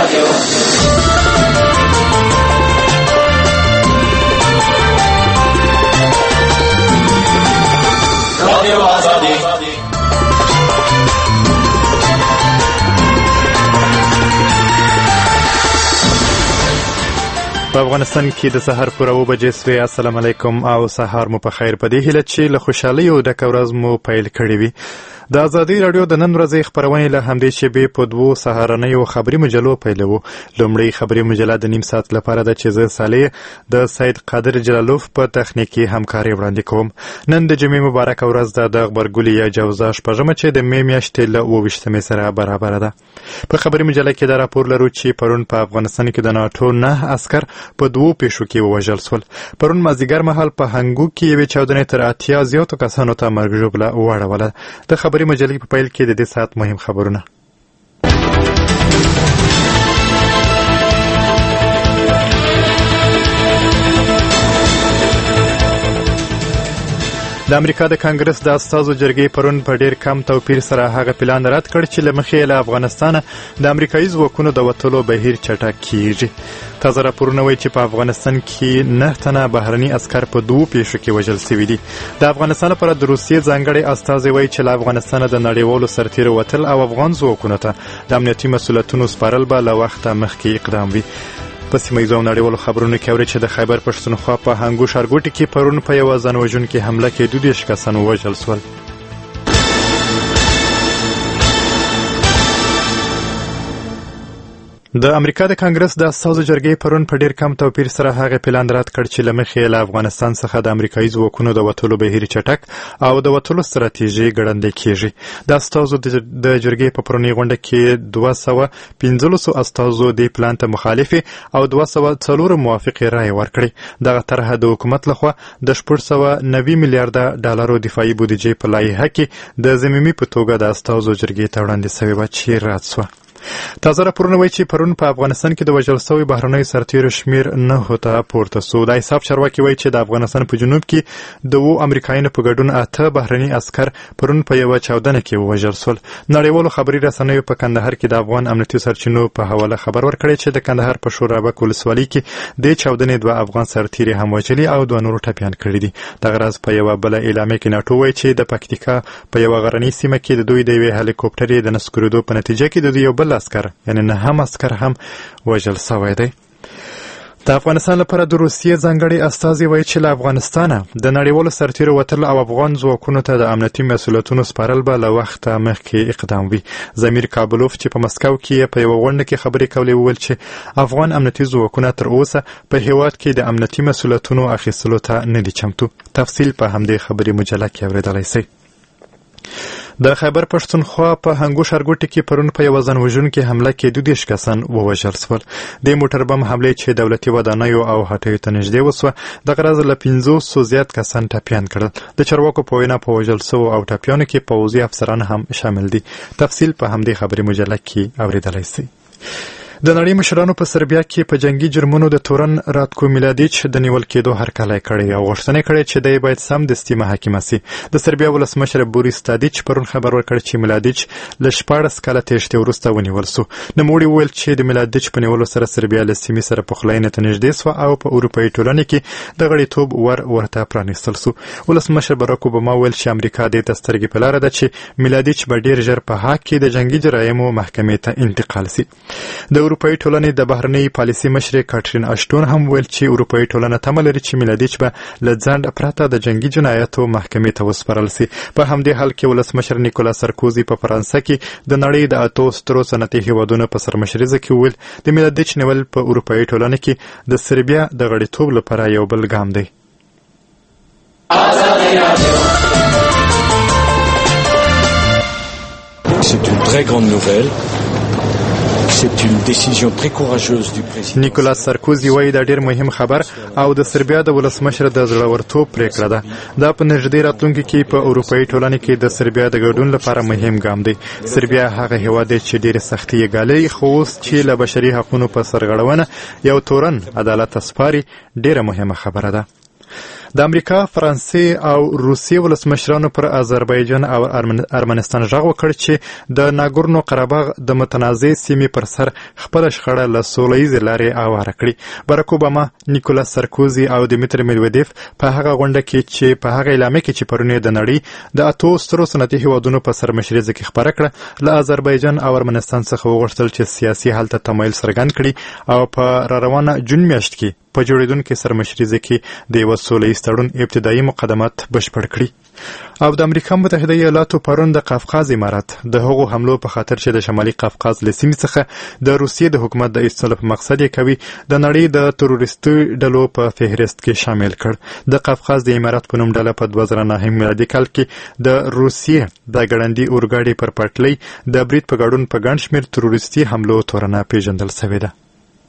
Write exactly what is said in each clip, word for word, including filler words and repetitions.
رادیو رادیو آزادی په افغانستان کې د سحر پوره اوه بجې سوې. السلام علیکم او سهار مو په خیر. په دې هیله چې له خوشحالیو ډکه ورځ مو پیل کړې وي. د ازادي راډیو د نن ورځې خپرونې له همدې شیبې په دوو سهارنیو خبري مجلو پیلوو. لومړی خبري مجله د نیم ساعت لپاره ده چې زه صالح د سید قادر جلالوف په تخنیکي همکاري وړاندې کوم. نن د جمعې مبارکه ورځ ده، د غبرګولي یا جوزا شپږمه چې د مې میاشتې له اوه ویشتمې سره برابره ده. په خبري مجله کې دا راپور لرو چې پرون په افغانستان کې د ناټو نه عسکر په دوو پیښو کې ووژل شول. پرون مازدیګر مهال په هنګو کې یوې چاودنې تر اتیا زیاتو کسانو ته مرګ ژوبله واړوله. د خبري مجلې په پیل کې د دې ساعت مهم خبرونه. د امریکا د کانګرس د استازو جرګې پرون په ډیر کم توپیر سره هغه پلان رد کړ چې له مخې له افغانستانه د امریکایي ځواکونو د وتلو بهیر چټک کیږي. تازه راپورونه وایي چې په افغانستان کې نه تنه بهرني عسکر په دوو پیښو کې وژل شوي دي. د افغانستان لپاره د روسیې ځانګړی استازی وایي چې له افغانستانه د نړیوالو سرتیرو وتل او افغان ځواکونو ته د امنیتي مسؤلیتونو سپارل به له وخته مخکې اقدام وي. په سیمه ییزو نړیوالو خبرونو کې اوري چې د خیبر پښتونخوا په هنګو ښارګوټي کې پرون په یوه ځان وژونکې حمله کې دوه دېرش کسان ووژل شول. د امریکا د کانګرس د استازو جرګې پرون په ډیر کم توپیر سره هغه پلان رد کړ چې له مخې له افغانستان څخه د امریکایي ځواکونو د وتلو بهیر چټک او د وتلو ستراتیژي ګړندۍ کیږي. د استازو د جرګې په پرونی غونډه کې دوه سوه پنځلسو استازو دې پلان ته مخالف او دوه سوه څلور موافق رایې ورکړې. دغه طرحه د حکومت لخوا د شپږ سوه نوي میلیارډه ډالرو دفاعي بودیجې په لایحه کې د ضمیمي په توګه د استازو جرګې ته وړاندې شوې وه چې رد شوه. تازه راپورونه وایي چې پرون په افغانستان کې د وژل شوي بهرنیو سرتیرو شمیر نهو ته پورته سو. د حساب چارواکي وایي چې د افغانستان په جنوب کې د اوو امریکایانو په ګډون اته بهرني عسکر پرون په یوه چاودنه کې ووژل شول. نړیوالو خبري رسنیو په کندهار کې د افغان امنیتي سرچینو په حواله خبر ورکړی چې د کندهار په شورابک ولسوالۍ کې د چاودنې دوه افغان سرتیري هم وژلي او دوه نور ټپیان کړي دي. دغه راز په یوه بله اعلامیه کې ناټو وایي چې د پکتیکا په یوه غرنۍ سیمه کې د دوی د یوې هلیکوپټرې د نسکورېدو په نتیجه کې د دوی یو بل عسکر یعنی نه هم عسکر هم وژل شوی دی. د افغانستان لپاره د روسیې ځانګړي استازي وایي چې له افغانستانه د نړیوالو سرتیرو وتل او افغان ځواکونو ته د امنیتي مسؤلیتونو سپارل به له وخته مخکې اقدام وي. زمیر کابلوف چې په مسکو کې په یوه غونډه کې خبرې کولې وویل چې افغان امنیتي ځواکونه تر اوسه په هیواد کې د امنیتي مسؤلیتونو اخیستلو ته نه دي چمتو. تفصیل په همدې خبري مجله کې اورېدلی شئ. د خیبر پښتونخوا په هنګو ښارګوټي کې پرون په یوه ځان وژونکې حمله کې دوه دېرش کسان ووژل شول. د موټر بم حملې چې دولتي ودانیو او هټیو ته نږدې وسوه دغه راز له پنځوسو زیات کسان ټپیان کړل. د چارواکو په وینا په وژل شوو او ټپیانو کې پوځي افسران هم شامل دي. تفصیل په همدې خبري مجله کې اورېدلی شئ. د نړۍ مشرانو په سربیا کې په جنگي جرمونو د تورن راتکو میلادیچ د نیول کېدو هرکلی کړی او غوښتنه کړې چې دی باید سمدستي محاکمه سي. د سربیا ولسمشر بوریس تادیچ پرون خبر ورکړ چې میلادیچ له شپاړس کاله تېښتې وروسته ونیول سو. نوموړي وویل چې د میلادیچ په نیولو سره سربیا له سیمې سره پخلاینې ته نږدې سوه او په اروپایي ټولنې کې د غړیتوب ور ورته پرانیستل سو. ولسمشر باراک اوباما وویل چې امریکا دې ته سترګې په لاره ده چې میلادیچ به ډېر ژر په حق کې د جنګي جرایمو محکمې ته انتقال سي. د اروپایي ټولنې د بهرنۍ پالیسي مشرې کاترین اشټون هم ویل چې اروپایي ټولنه تمه لري چې میلادیچ به له ځنډ پرته د جنګي جنایاتو محکمې ته وسپارل سي. په همدې حال کې ولسمشر نیکولا سرکوزي په فرانسه کې د نړۍ د اتو سترو صنعتي هیوادونو په سرمشریزه کې ویل د میلادیچ نیول په اروپایي ټولنه کې د سربیا د غړیتوب لپاره یو بل ګام دی. C'est une très grande nouvelle. C'est une décision très courageuse du président. نیکولاس سارکوزي وایي دا ډېر مهم خبر او د سربیا د ولسمشر د زړورتوب پریکړه ده. دا په نږدې راتلونکي کې په اروپایي ټولنه کې د سربیا د ګډون لپاره مهم ګام دی. سربیا هغه هیواد دی چې ډېرې سختۍ یې ګاللې، خو اوس چې له بشري حقونو په سرغړونه یو تورن عدالت ته سپاري ډېره مهمه خبره ده. د امریکا، فرانسې او روسیې ولسمشرانو پر آذربایجان او ارمنستان غږ وکړ چې د ناګورنو قرهباغ د متنازع سیمې پر سر خپله شخړه له سوله ییزې لارې هواره کړي. باراک اوباما، نیکولاس سرکوزي او دیمیتر میدویدیف په هغه غونډه کې چې په هغه اعلامیه کې چې پرون د نړۍ د اتو سترو صنعتي هیوادونو په سرمشرۍ کې خپره کړه، له آذربایجان او ارمنستان څخه وغوښتل چې سیاسي حل ته تمایل څرګند کړي او په راروانه جون میاشت کې په جوړېدونکې سرمشریزه کې د یوه سوله ییز تړون ابتدایي مقدمات بشپړ کړي. او د امریکا متحده ایالاتو پرون د قفقاز امارات د هغو حملو په خاطر چې د شمالي قفقاز له سیمې څخه د روسیې د حکومت د ایستلو په مقصد یې کوي د نړۍ د تروریستي ډلو په فهرست کې شامل کړ. د قفقاز د امارات په نوم ډله په دوه زره نهه میلادي کال کې د روسیې د ګړندي اورګاډي پر پټلۍ د برید په ګډون په ګڼ شمېر تروریستي حملو تورنه پیژندل شوې ده.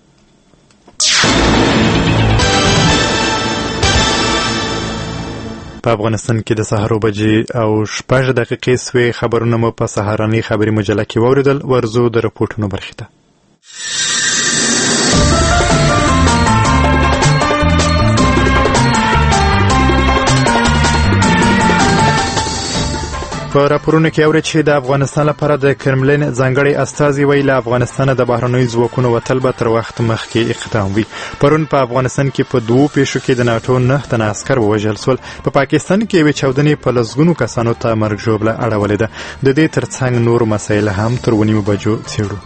په افغانستان کې د سهار بجې او شپږ دقیقې سوې. خبرونه مو په سهارنۍ خبري مجله کې واوریدل. ورځو د رپورټونو برخې ته. په راپورونو کې اوري چې د افغانستان لپاره د کرملین ځانګړی استازي ویلي له افغانستان د بهرنیو ځواکونو وتل به تر وخت مخکې اقدام وي. پرون په افغانستان کې په دوو پیښو کې د ناټو نه تنه عسکر ووژل سول. په پا پاکستان کې یوې چاودنې په لسګونو کسانو ته مرګ ژوبله اړولې ده. د دې ترڅنګ نور مسایل هم تر ونیمو بجو څېړو.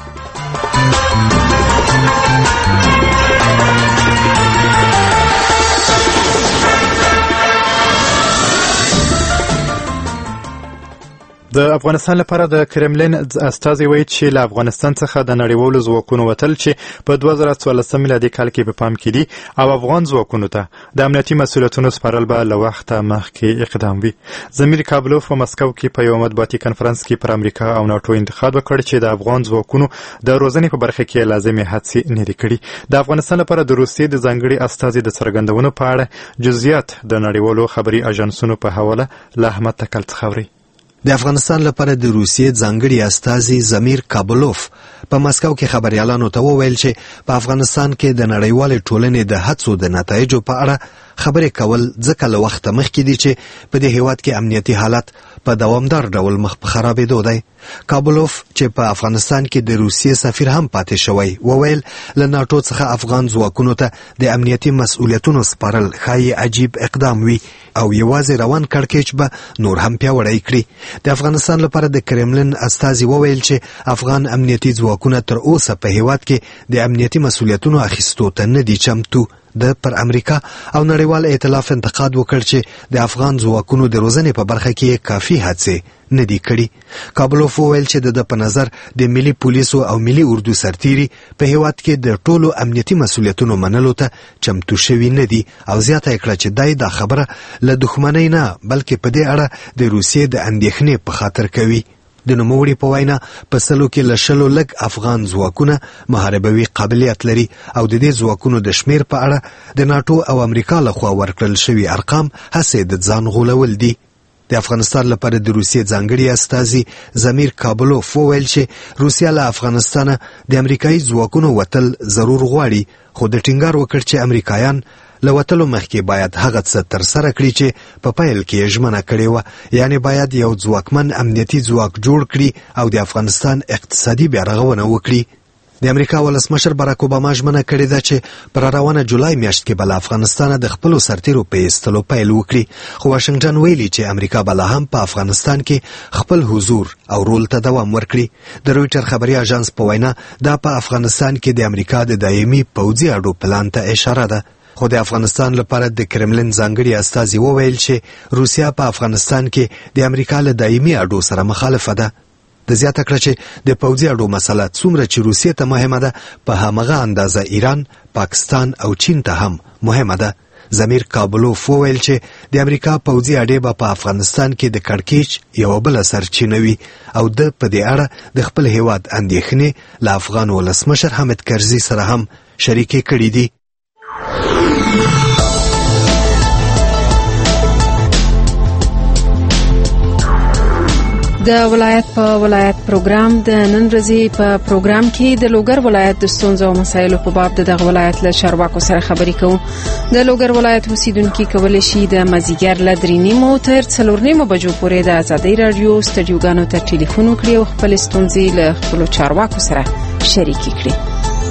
د افغانستان لپاره د کرملین استازي وایي چې له افغانستان څخه د نړیوالو ځواکونو وتل چې په دوه زره څوارلسم میلادي کال کې په پام کې دي او افغان ځواکونو ته د امنیتي مسؤلیتونو سپارل به له وخته مخکې اقدام وي. زمیر کابلوف په مسکو کې په یو مطبوعاتي کنفرانس کې پر امریکا او ناټو انتقاد وکړ چې د افغان ځواکونو د روزنې په برخه کې لازمي هڅې نه دي کړي. د افغانستان لپاره د روسیې د ځانګړي استازي د څرګندونو په اړه جزئیات د نړیوالو خبري اژانسونو په حواله له احمد تکل څخه اوري. د افغانستان لپاره د روسیې ځانګړي استازي زمیر کابلوف په مسکو کې خبريالانو ته وویل چې په افغانستان کې د نړیوالې ټولنې د هڅو د نتایجو په اړه خبرې کول ځکه له وخته مخکې دي چې په دې هیواد کې امنیتي حالت په دوامدار ډول مخ په خرابېدو دی. کابلوف چې په افغانستان کې د روسیې سفیر هم پاتې شوی وویل له ناټو څخه افغان ځواکونو ته د امنیتي مسؤلیتونو سپارل ښایي عجیب اقدام وي او یوازې روان کړکېچ به نور هم پیاوړی کړي. د افغانستان لپاره د کرملین استازي وویل چې افغان امنیتي ځواکونه تر اوسه په هیواد کې د امنیتي مسؤلیتونو اخیستو ته نه دي چمتو. د پر امریکا او نړیوال ائتلاف انتقاد وکړ چې د افغان ځواکونو د روزنې په برخه کې کافي هڅې نه دي کړي. کابلوف وویل چې د په نظر د ملي پولیسو او ملي اردو سرتیري په هیواد کې د ټولو امنیتي مسؤلیتونو منلو ته چمتو شوي نه دي او زیاته کړه چې دای دا خبره له دښمنۍ نه بلکې په دې اړه د روسیې د اندېښنې په خاطر کوي. د نوموړي په وینا په سلو کې له شلو لږ افغان ځواکونه محاربوي قابلیت لري او د دې ځواکونو د شمیر په اړه د ناټو او امریکا لخوا ورکړل شوي ارقام هسې د ځان غولول دي. د افغانستان لپاره د روسیې ځانګړي استازي زمیر کابلوف وویل چې روسیا له افغانستانه د امریکایي ځواکونو وتل ضرور غواړي خو د ټینګار وکړ چې امریکایان له وتلو مخکې باید هغه څه ترسره کړي چې په پیل کې یې ژمنه کړې وه، یعنې باید یو ځواکمن امنیتي ځواک جوړ کړي او د افغانستان اقتصادي بیارغونه وکړي. د امریکا ولسمشر باراک اوباما ژمنه کړې ده چې پر روانه جولای میاشت کې به له افغانستانه د خپلو سرتیرو په ایستلو پیل وکړي، خو واشنګټن ویلي چې امریکا به لا هم په افغانستان کې خپل حضور او رول ته دوام ورکړي. د رویټر خبري اژانس په وینا دا په افغانستان کې د امریکا د دایمي پوځي اډو پلان ته اشاره ده. خو د افغانستان لپاره د کرملین ځانګړي استازي وویل چې روسیا په افغانستان کې د امریکا له دایمي اډو سره مخالفه ده. د زیاته کړه چې د پوځي اډو مسله څومره چې روسیې ته مهمه ده په همغه اندازه ایران، پاکستان او چین ته هم مهمه ده. زمیر کابلوف وویل چې د امریکا پوځي اډې به په افغانستان کې د کړکېچ یوه بله سرچینه وي او د په دې اړه د خپل هیواد اندېښنې له افغان ولسمشر حامد کرزي سره هم شریکې کړي دي. د ولایت په ولایت پروګرام د نن ورځې په پروګرام کې د لوګر ولایت د ستونزو او مسایلو په باب د دغه ولایت له چارواکو سره خبرې کوو. د لوګر ولایت اوسیدونکو کولی شي د مازیګر له درې نیمو تر څلور نیمو بجو پورې د ازادۍ راډیو سټډیوګانو ته ټلیفون وکړي او خپل ستونزې له خپلو چارواکو سره شریکې کړي.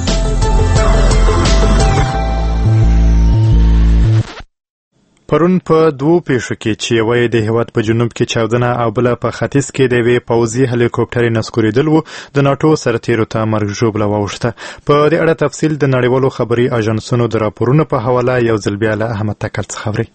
پرون په دوو پیښو کې چې یوه یې د هېواد په جنوب کې چاودنه او بله په ختیځ کې د یوې پوځي هلیکوپټر نسکورېدل و، د ناټو سرتیرو ته مرګ ژوبله واوښته. په دې اړه تفصیل د نړیوالو خبري اژانسونو د راپورونو په حواله یو ځل بیا له احمد تکل څخه اورئ.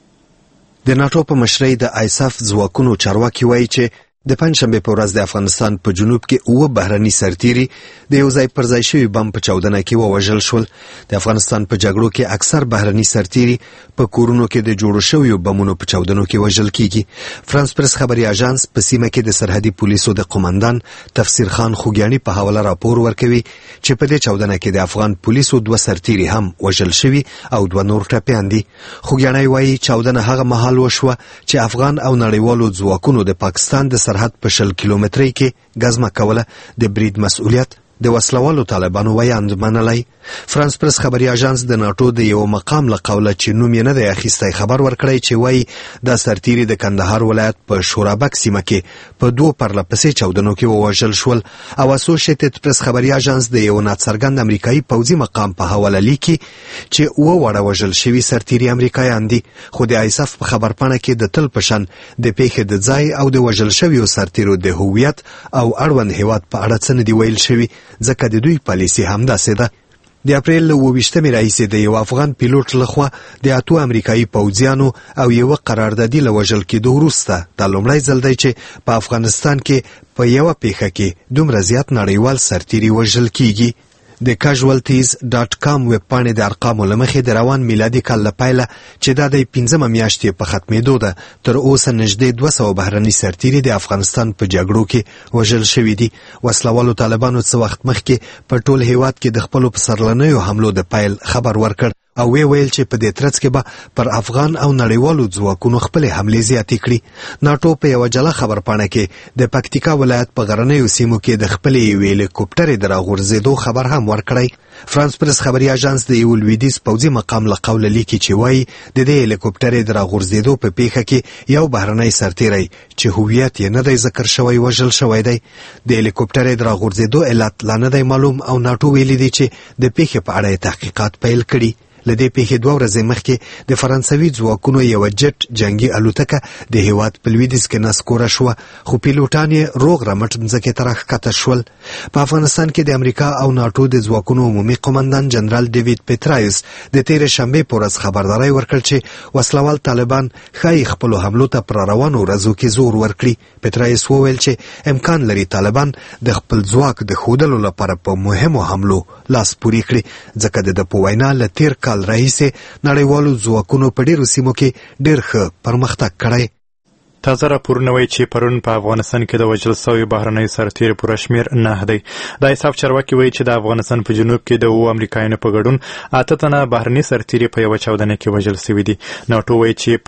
د ناټو په مشرۍ د آیساف ځواکونو چارواکي وایي چې د پنځشنبې په ورځ د افغانستان په جنوب کې اوه بهرني سرتیري د یو ځای پر ځای شوي بم په چاودنه کې ووژل شول. د افغانستان په جګړو کې اکثر بهرني سرتیري په کورونو کې د جوړو شویو بمونو په چاودنو کې وژل کیږي. فرانس پرس خبري اژانس په سیمه کې د سرحدي پولیسو د قومندان تفسیر خان خوګیاني په حواله راپور ورکوي چې په دې چاودنه کې د افغان پولیسو دوه سرتیري هم وژل شوي او دوه نور ټپیان دي. خوګیاني وایي چاودنه هغه مهال وشوه چې افغان او نړیوالو ځواکونو د پاکستان د سرحد په شل کیلومترۍ کې ګزمه کوله. د برید مسؤلیت د وسلوالو طالبانو ویاند منلی. فرانس پرس خبري اژانس د ناټو د یو مقام له قوله چې نوم یې نه دی اخیستی خبر ورکړی چې وایي دا سرتیري د کندهار ولایت په شورابک سیمه کې په دوه پرله پسې چاودنو کې ووژل شول. او اسوشیټډ پرس خبري اژانس د یو ناڅرګند امریکایي پوځي مقام په حواله لیکي چې اوه واړه وژل شوي سرتیري امریکایان دي، خو د آیساف په خبرپاڼه کې د تل په شان د پیښې د ځای او د وژل شویو سرتیرو د هویت او اړوند هیواد په اړه څه نه دي ویل شوي، ځکه د دوی پالیسي همداسې ده. د اپریل له اوه ویشتمې راهیسې د یو افغان پیلوټ لخوا د اتو امریکایي پوځیانو او یوه قراردادي له وژل کېدو وروسته دا لومړی ځل دی چې په افغانستان کې په یوه پیښه کې دومره زیات نړیوال سرتیري وژل کیږي. د کاژوالټیز ډاټ کام ویب پاڼې د ارقامو له مخې د روان میلادي کال له پیله چې دا د پنځمه میاشتې په ختمېدو ده تر اوسه نږدې دوه سوه بهرني سرتیري د افغانستان په جګړو کې وژل شوي دي. وسلوالو طالبانو څه وخت مخکې په ټول هیواد کې د خپلو پسرلنیو حملو د پیل خبر ورکړ او وی ویل چې په دې ترڅ کې به پر افغان او نړیوالو ځواکونو خپلې حملې زیاتې کړي. ناټو په یوه جلا خبرپاڼه کې د پکتیکا ولایت په غرنیو سیمو کې د خپلې یوې هلیکوپټرې د راغورځېدو خبر هم ورکړی. فرانس پرس خبري اژانس د یو لویدیځ پوځي مقام له قوله لیکي چې وایي د دې هلیکوپټرې د راغورځېدو په پیښه کې یو بهرنی سرتیری چې هویت یې نه دی ذکر شوی وژل شوی دی. د هلیکوپټرې د راغورځېدو علت لا نه دی معلوم او ناټو ویلي دی چې د پیښې په اړه یې تحقیقات پیل کړي. له دې پیښې دوه ورځې مخکې د فرانسوي ځواکونو یوه جټ جنګي الوتکه د هیواد په لویدیځ کې نسکوره شوه، خو پیلوټان یې روغ رمټ مځکې ته راښکته شول. په افغانستان کې د امریکا او ناټو د ځواکونو عمومي قومندان جنرال ډیوید پیټرایس د تېرې شنبې په ورځ خبرداری ورکړ چې وسلوال طالبان ښایي خپلو حملو ته پر روانو ورځو کې زور ورکړي. پیټرایس وویل چې امکان لري طالبان د خپل ځواک د ښودلو لپاره په مهمو حملو لاس پورې کړي، ځکه د ده په وینا له تېر کال راهیسې نړیوالو ځواکونو په ډېرو سیمو کې ډېر ښه پرمختګ کړی. تازه راپورونه وایي چې پرون په افغانستان کې د وژل سویو بهرنیو سرتیرو پوره شمېر نه دی. د ایساف چارواکي وایي چې د افغانستان په جنوب کې د اوو امریکایانو په ګډون اته تنه بهرني سرتیري په یوه چاودنه کې وژل سوي دي. ناټو وایي چې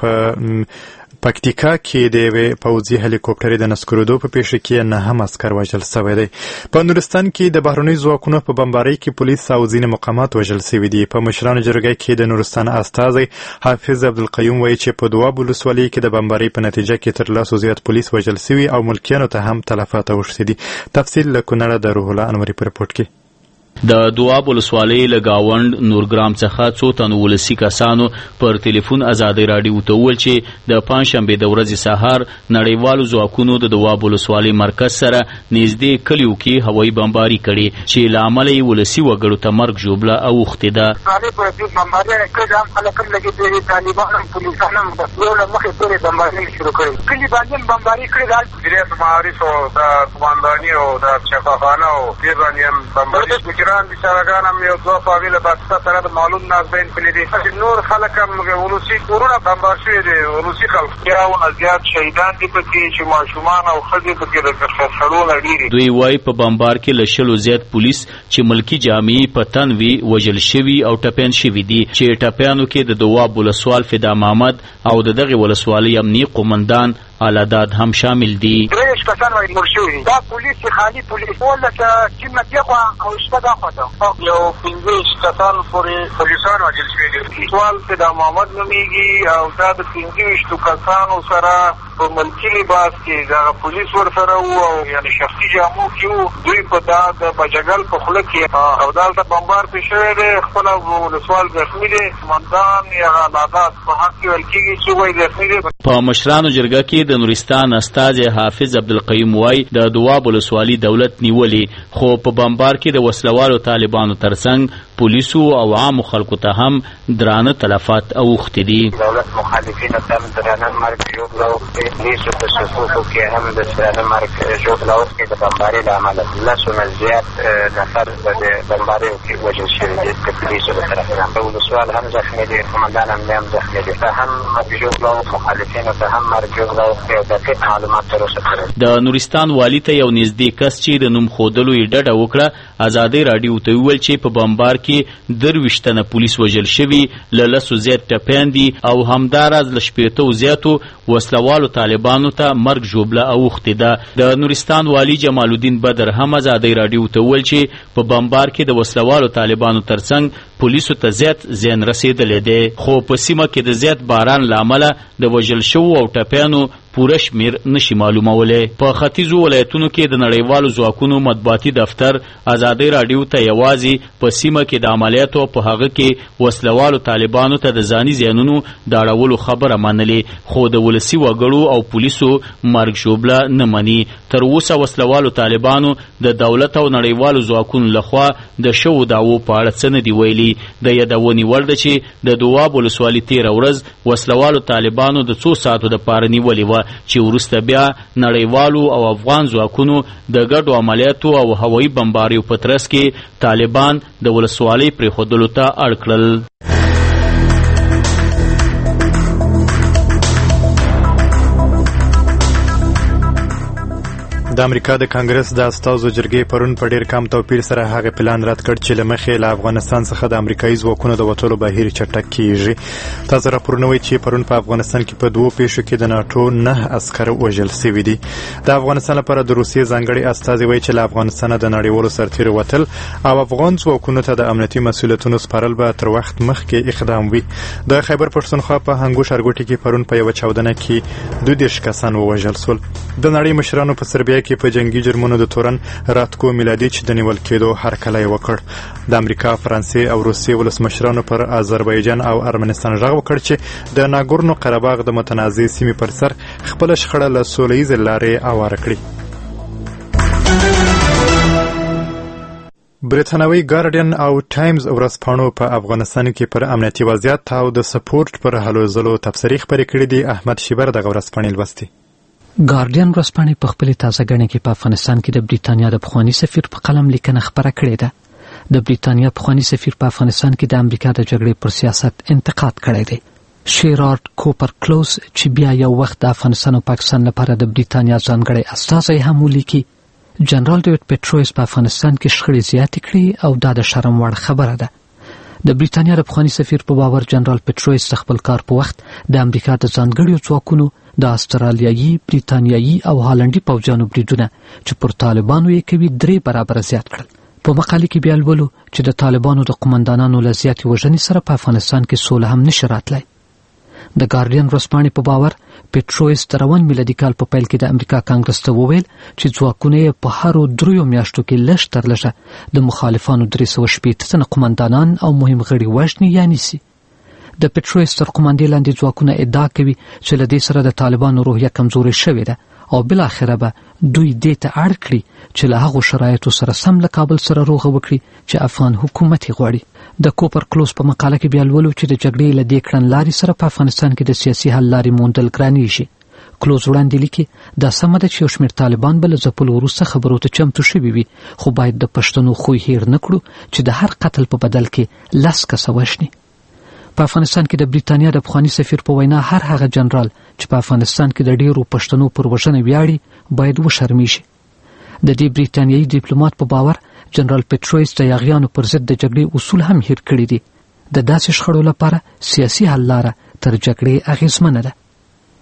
په پکتیکا کې د یوې پوځي هلیکوپټرې د نسکورېدو په پیښه کې نه هم عسکر وژل سوی دی. په نورستان کې د بهرنیو ځواکونو په بمبارۍ کې پولیس او ځینې مقامات وژل سوي دي. په مشرانو جرګه کې د نورستان استازی حافظ عبدالقیوم وایي چې په دواب ولسوالۍ کې د بمبارۍ په نتیجه کې تر لسو زیات پولیس وژل سوي او ملکیانو ته هم تلفات اوښتي دي. تفصیل له کونړه د روح الله انوري په رپورټ کې. د دواب ولسوالۍ له گاوند نورګرام څخه څو تنو ولسي کسانو پر ټلیفون ازادۍ راډیو ته وویل چې د پنجشنبې د ورځې سهار نړیوالو ځواکونو د دواب ولسوالۍ مرکز سره نږدې کلیو کې هوایي بمباري کړې چې له امله یې ولسي وګړو ته مرګ ژوبله اوښتې ده. ګران بیچارهګان هم یو دوه پاویله بسته سره د معلوم ناز بین کړي دي. چې نور خلک هم ولسي کورونه بمبار شوي دي، ولسي خلک یاونه زیات شهیدان دي پکې چې ماشومان او ښځې پکې د خرڅړونه ډېرې. دوی وایي په بمبار کې له شلو زیات پولیس چې ملکي جامې په تن وي وژل شوي او ټپیان شوي دي، چې ټپیانو کې د دواب ولسوال فدا محمد او د دغې ولسوالۍ امنیه قومندان حالات هم شامل دي. درېش کسان وایي مړ شوي دا پولیس خالي پولیس ولکه چې مدیا خوا او شپه دا خوا ده یو پنځه کسان پورې پولیسان وژل شوي دي. سوال چې دا محمد نومیږي او دا د پنځه کسانو سره په ملکي لباس کې دا پولیس ورسره وو او یعنی شخصي جامو کې وو. دوی په دا د بجګل په خوله کې او دلته بمبار پېښ شوی دی. خپل ولسوال زخمي دی. قمندان یا حالات په حق کې ویل کېږي چې وایي زخمي دی. په مشرانو جرګه کې د نورستان استازی حافظ عبدالقیوم وایي د دواب ولسوالي دولت نیولې خو په بمبار کې د وسلوالو طالبانو ترڅنګ پولیسو او عامو خلکو ته هم درانه تلفات اوښتي دي. دولت مخالفینو ته هم درانه مرګ ژوبله اوښتې. پولیسو په صفوفو کې هم د درانه مرګ ژوبله اوښتې د بمبارۍ له امله. لسو نه زیات نفر په د بمباریو کې وژل شوي دي د پولیسو له طرف نه. ولسوال هم زخمي دي. قمندان هم هم زخمي دي. ته هم مرګ ژوبله مخالفینو ته هم مرګ ژوبله اوښتې او دقیق معلومات تر اوسه پورې. د نورستان والي ته یو نږدې کس چې د نوم ښودلو یې ډډه وکړه ازادۍ راډیو ته وویل چې په بمبار کې درویشت تنه پولیس وژل شوي، له لسو زیات ټپیان دي او همداراز له شپېتو زیاتو وسلوالو طالبانو ته مرګ ژوبله اوښتې ده. د نورستان والي جمال الدین بدر هم ازادۍ راډیو ته وویل چې په بمبار کې د وسلوالو طالبانو ترڅنګ پولیسو ته زیات زیان رسېدلی دی، خو په سیمه کې د زیات باران له امله د وژل شوو او ټپیانو پوره شمیر نشي معلومولی. په ختیځو ولایتونو کې د نړیوالو ځواکونو مطبوعاتي دفتر ازادۍ راډیو ته یوازې په سیمه کې د عملیاتو په هغه کې وسلوالو طالبانو ته د ځاني زیانونو د اړولو خبره منلې، خو د ولسي وګړو او پولیسو مرګ ژوبله نه مني. تر اوسه وسلوالو طالبانو د دولت او نړیوالو ځواکونو لخوا د شوو دعوو په اړه څه نه دي ویلي. د یادونې وړ ده چې د دواب ولسوالي تېره ورځ وسلوالو طالبانو د څو ساعتو دپاره نیولې وه چې وروسته بیا نړیوالو او افغان ځواکونو د ګډو عملیاتو او هوایي بمباریو په ترڅ کې طالبان د ولسوالۍ پرېښودلو ته اړ کړل. د امریکا د کانګرس د استازو جرګې پرون په ډیر کم توپیر سره هغه پلان رد کړ چې له مخې له افغانستان څخه د امریکایي ځواکونو د وتلو بهیر چټک کیږي. تازه راپورونه وایي چې پرون په افغانستان کې په دوو پیښو کې د ناټو نه عسکر وژل شوي دي. د افغانستان لپاره د روسیې ځانګړي استازي وایي چې له افغانستانه د نړیوالو سرتیرو وتل او افغان ځواکونو ته د امنیتي مسؤلیتونو سپارل به تر وخت مخکې اقدام وي. د خیبر پښتونخوا په هنګو ښارګوټي کې پرون په یوه چاودنه کې دوه دېرش کسان ووژل سول. د نړۍ مشرانو په سربیا کې په جنگي جرمونو د تورن راتکو میلادي چې د نیول کېدو هرکلی وکړ. د امریکا، فرانسې او روسیې ولسمشرانو پر آذربایجان او ارمنستان غږ وکړ چې د ناګورنو قرهباغ د متنازع سیمې پر سر خپله شخړه له سوله ییزې لارې هواره کړي. برېټانوي ګارډین او ټایمز ورځپاڼو په افغانستان کې پر امنیتي وضعیت او د سپورټ پر هلو ځلو تبصرې خپرې کړې دي. احمد شیبر دغه ورځپاڼې لوستې. ګارډین ورځپاڼې په خپلې تازه ګڼې کې په افغانستان کې د بریتانیا د پخواني سفیر په قلم لیکنه خپره کړې ده. د بریتانیا پخواني سفیر په افغانستان کې د امریکا د جګړې پر سیاست انتقاد کړی دی. شیرارډ کوپر کلوز چې بیا یو وخت د افغانستان او پاکستان لپاره د بریتانیا ځانګړی استازی هم ولیکي، جنرال ډیوډ پیټرویس په افغانستان کې شخړې زیاتې کړې او دا د شرم وړ خبره ده. د بریتانیا د پخواني سفیر په باور جنرال پیټرویس د خپل کار په وخت د امریکا د ځانګړیو ځواکونو د استرالیایي، بریتانیایي او هالندي پوځیانو بریدونه چې پر طالبانو یې کوي درې برابره زیات کړل. په مقالې کې بیا لولو چې د طالبانو د قمندانانو له زیاتې وژنې سره په افغانستان کې سوله هم نشي راتلی. د ګارډین ورځپاڼې په باور پیټرویس د روان میلادي کال په پیل کې د امریکا کانګرس ته وویل چې ځواکونه یې په هرو دریو میاشتو کې لږ تر لږه د مخالفانو درې سوه شپېته تنه قمندانان او مهم غړي وژني یا نیسي. د پیټرویس تر قمندې لاندې ځواکونه ادعا کوي چې له دې سره د طالبانو روحیه کمزورې شوې ده او بالاخره به دوی دې ته اړ کړي چې له هغو شرایطو سره سم له کابل سره روغه وکړي چې افغان حکومت یې غواړي. د کوپر کلوز په مقاله کې بیا لولو چې د جګړې له دې کړنلارې سره په افغانستان کې د سیاسي حل لارې موندل ګرانېږي. کلوز وړاندې لیکي دا سمه ده چې یو شمېر طالبان به له ځپلو وروسته خبرو ته چمتو شوي وي، خو باید د پښتنو خوی هیر نه کړو چې د هر قتل په بدل کې لس کسه وژني. په افغانستان کې د بریتانیا د پخواني سفیر په وینا هر هغه جنرال چې په افغانستان کې د ډیرو پښتنو پر وژنه ویاړي باید وشرمیږي. د دې بریتانیایي ډیپلوماټ په باور جنرال پیټرویس د یاغیانو پر ضد د جګړې اصول هم هیر کړي دي. د داسې شخړو لپاره سیاسي حل لاره تر جګړې اغیزمنه ده.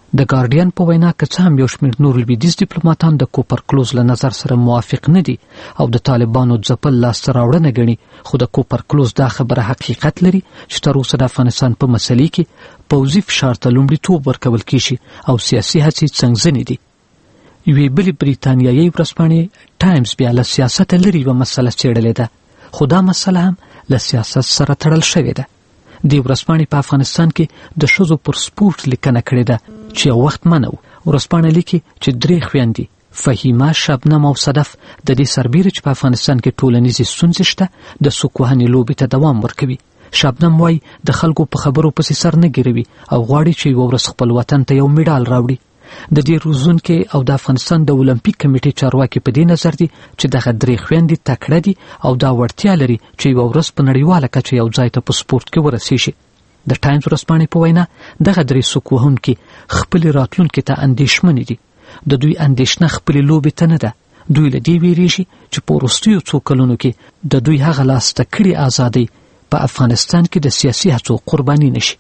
د ګارډین په وینا که څه هم یو شمېر نور لویدیځ ډیپلوماتان د کوپر کلوز له نظر سره موافق نه دي او د طالبانو ځپل لاسته راوړنه ګڼي، خو د کوپر کلوز دا خبره حقیقت لري چې تر اوسه د افغانستان په مسلې کې پوځي فشار ته لومړیتوب ورکول کیږي او سیاسي هڅې څنګزنې دي. یوې بلې بریتانیایي ورځپاڼې ټایمز بیا له سیاسته لرې یوه مسله څېړلې ده، خو دا مسله هم له سیاست سره تړل شوې ده. دې ورځپاڼې په افغانستان کې د ښځو پر سپورټ لیکنه کړې ده چې یو وخت منه و. ورځپاڼه لیکي چې درې خویندې فهیمه، شبنم او صدف د دې سربیره چې په افغانستان کې ټولنیزې ستونزې شته د سوک وهنې لوبې ته دوام ورکوي. شبنم وایي د خلکو په خبرو پسې سر نه ګیروي او غواړي چې یوه ورځ خپل وطن ته یو میډال راوړي. د دې روزونکي او د افغانستان د اولمپیک کمیټې چارواکي په دې نظر دي چې دغه درې خویندې تکړه دي او دا وړتیا لري چې یوه ورځ په نړیواله کچه یو ځای ته په سپورټ کې ورسیږي. د ټایمز ورځپاڼې په وینا دغه درې سوک وهونکي خپلې راتلونکي ته اندېښمنې دي. د دوی اندېښنه خپلې لوبې ته نه ده، دوی له دې ویریږي چې په وروستیو څو کلونو کې د دوی هغه لاسته کړې ازادۍ په افغانستان کې د سیاسي هڅو قرباني نشي.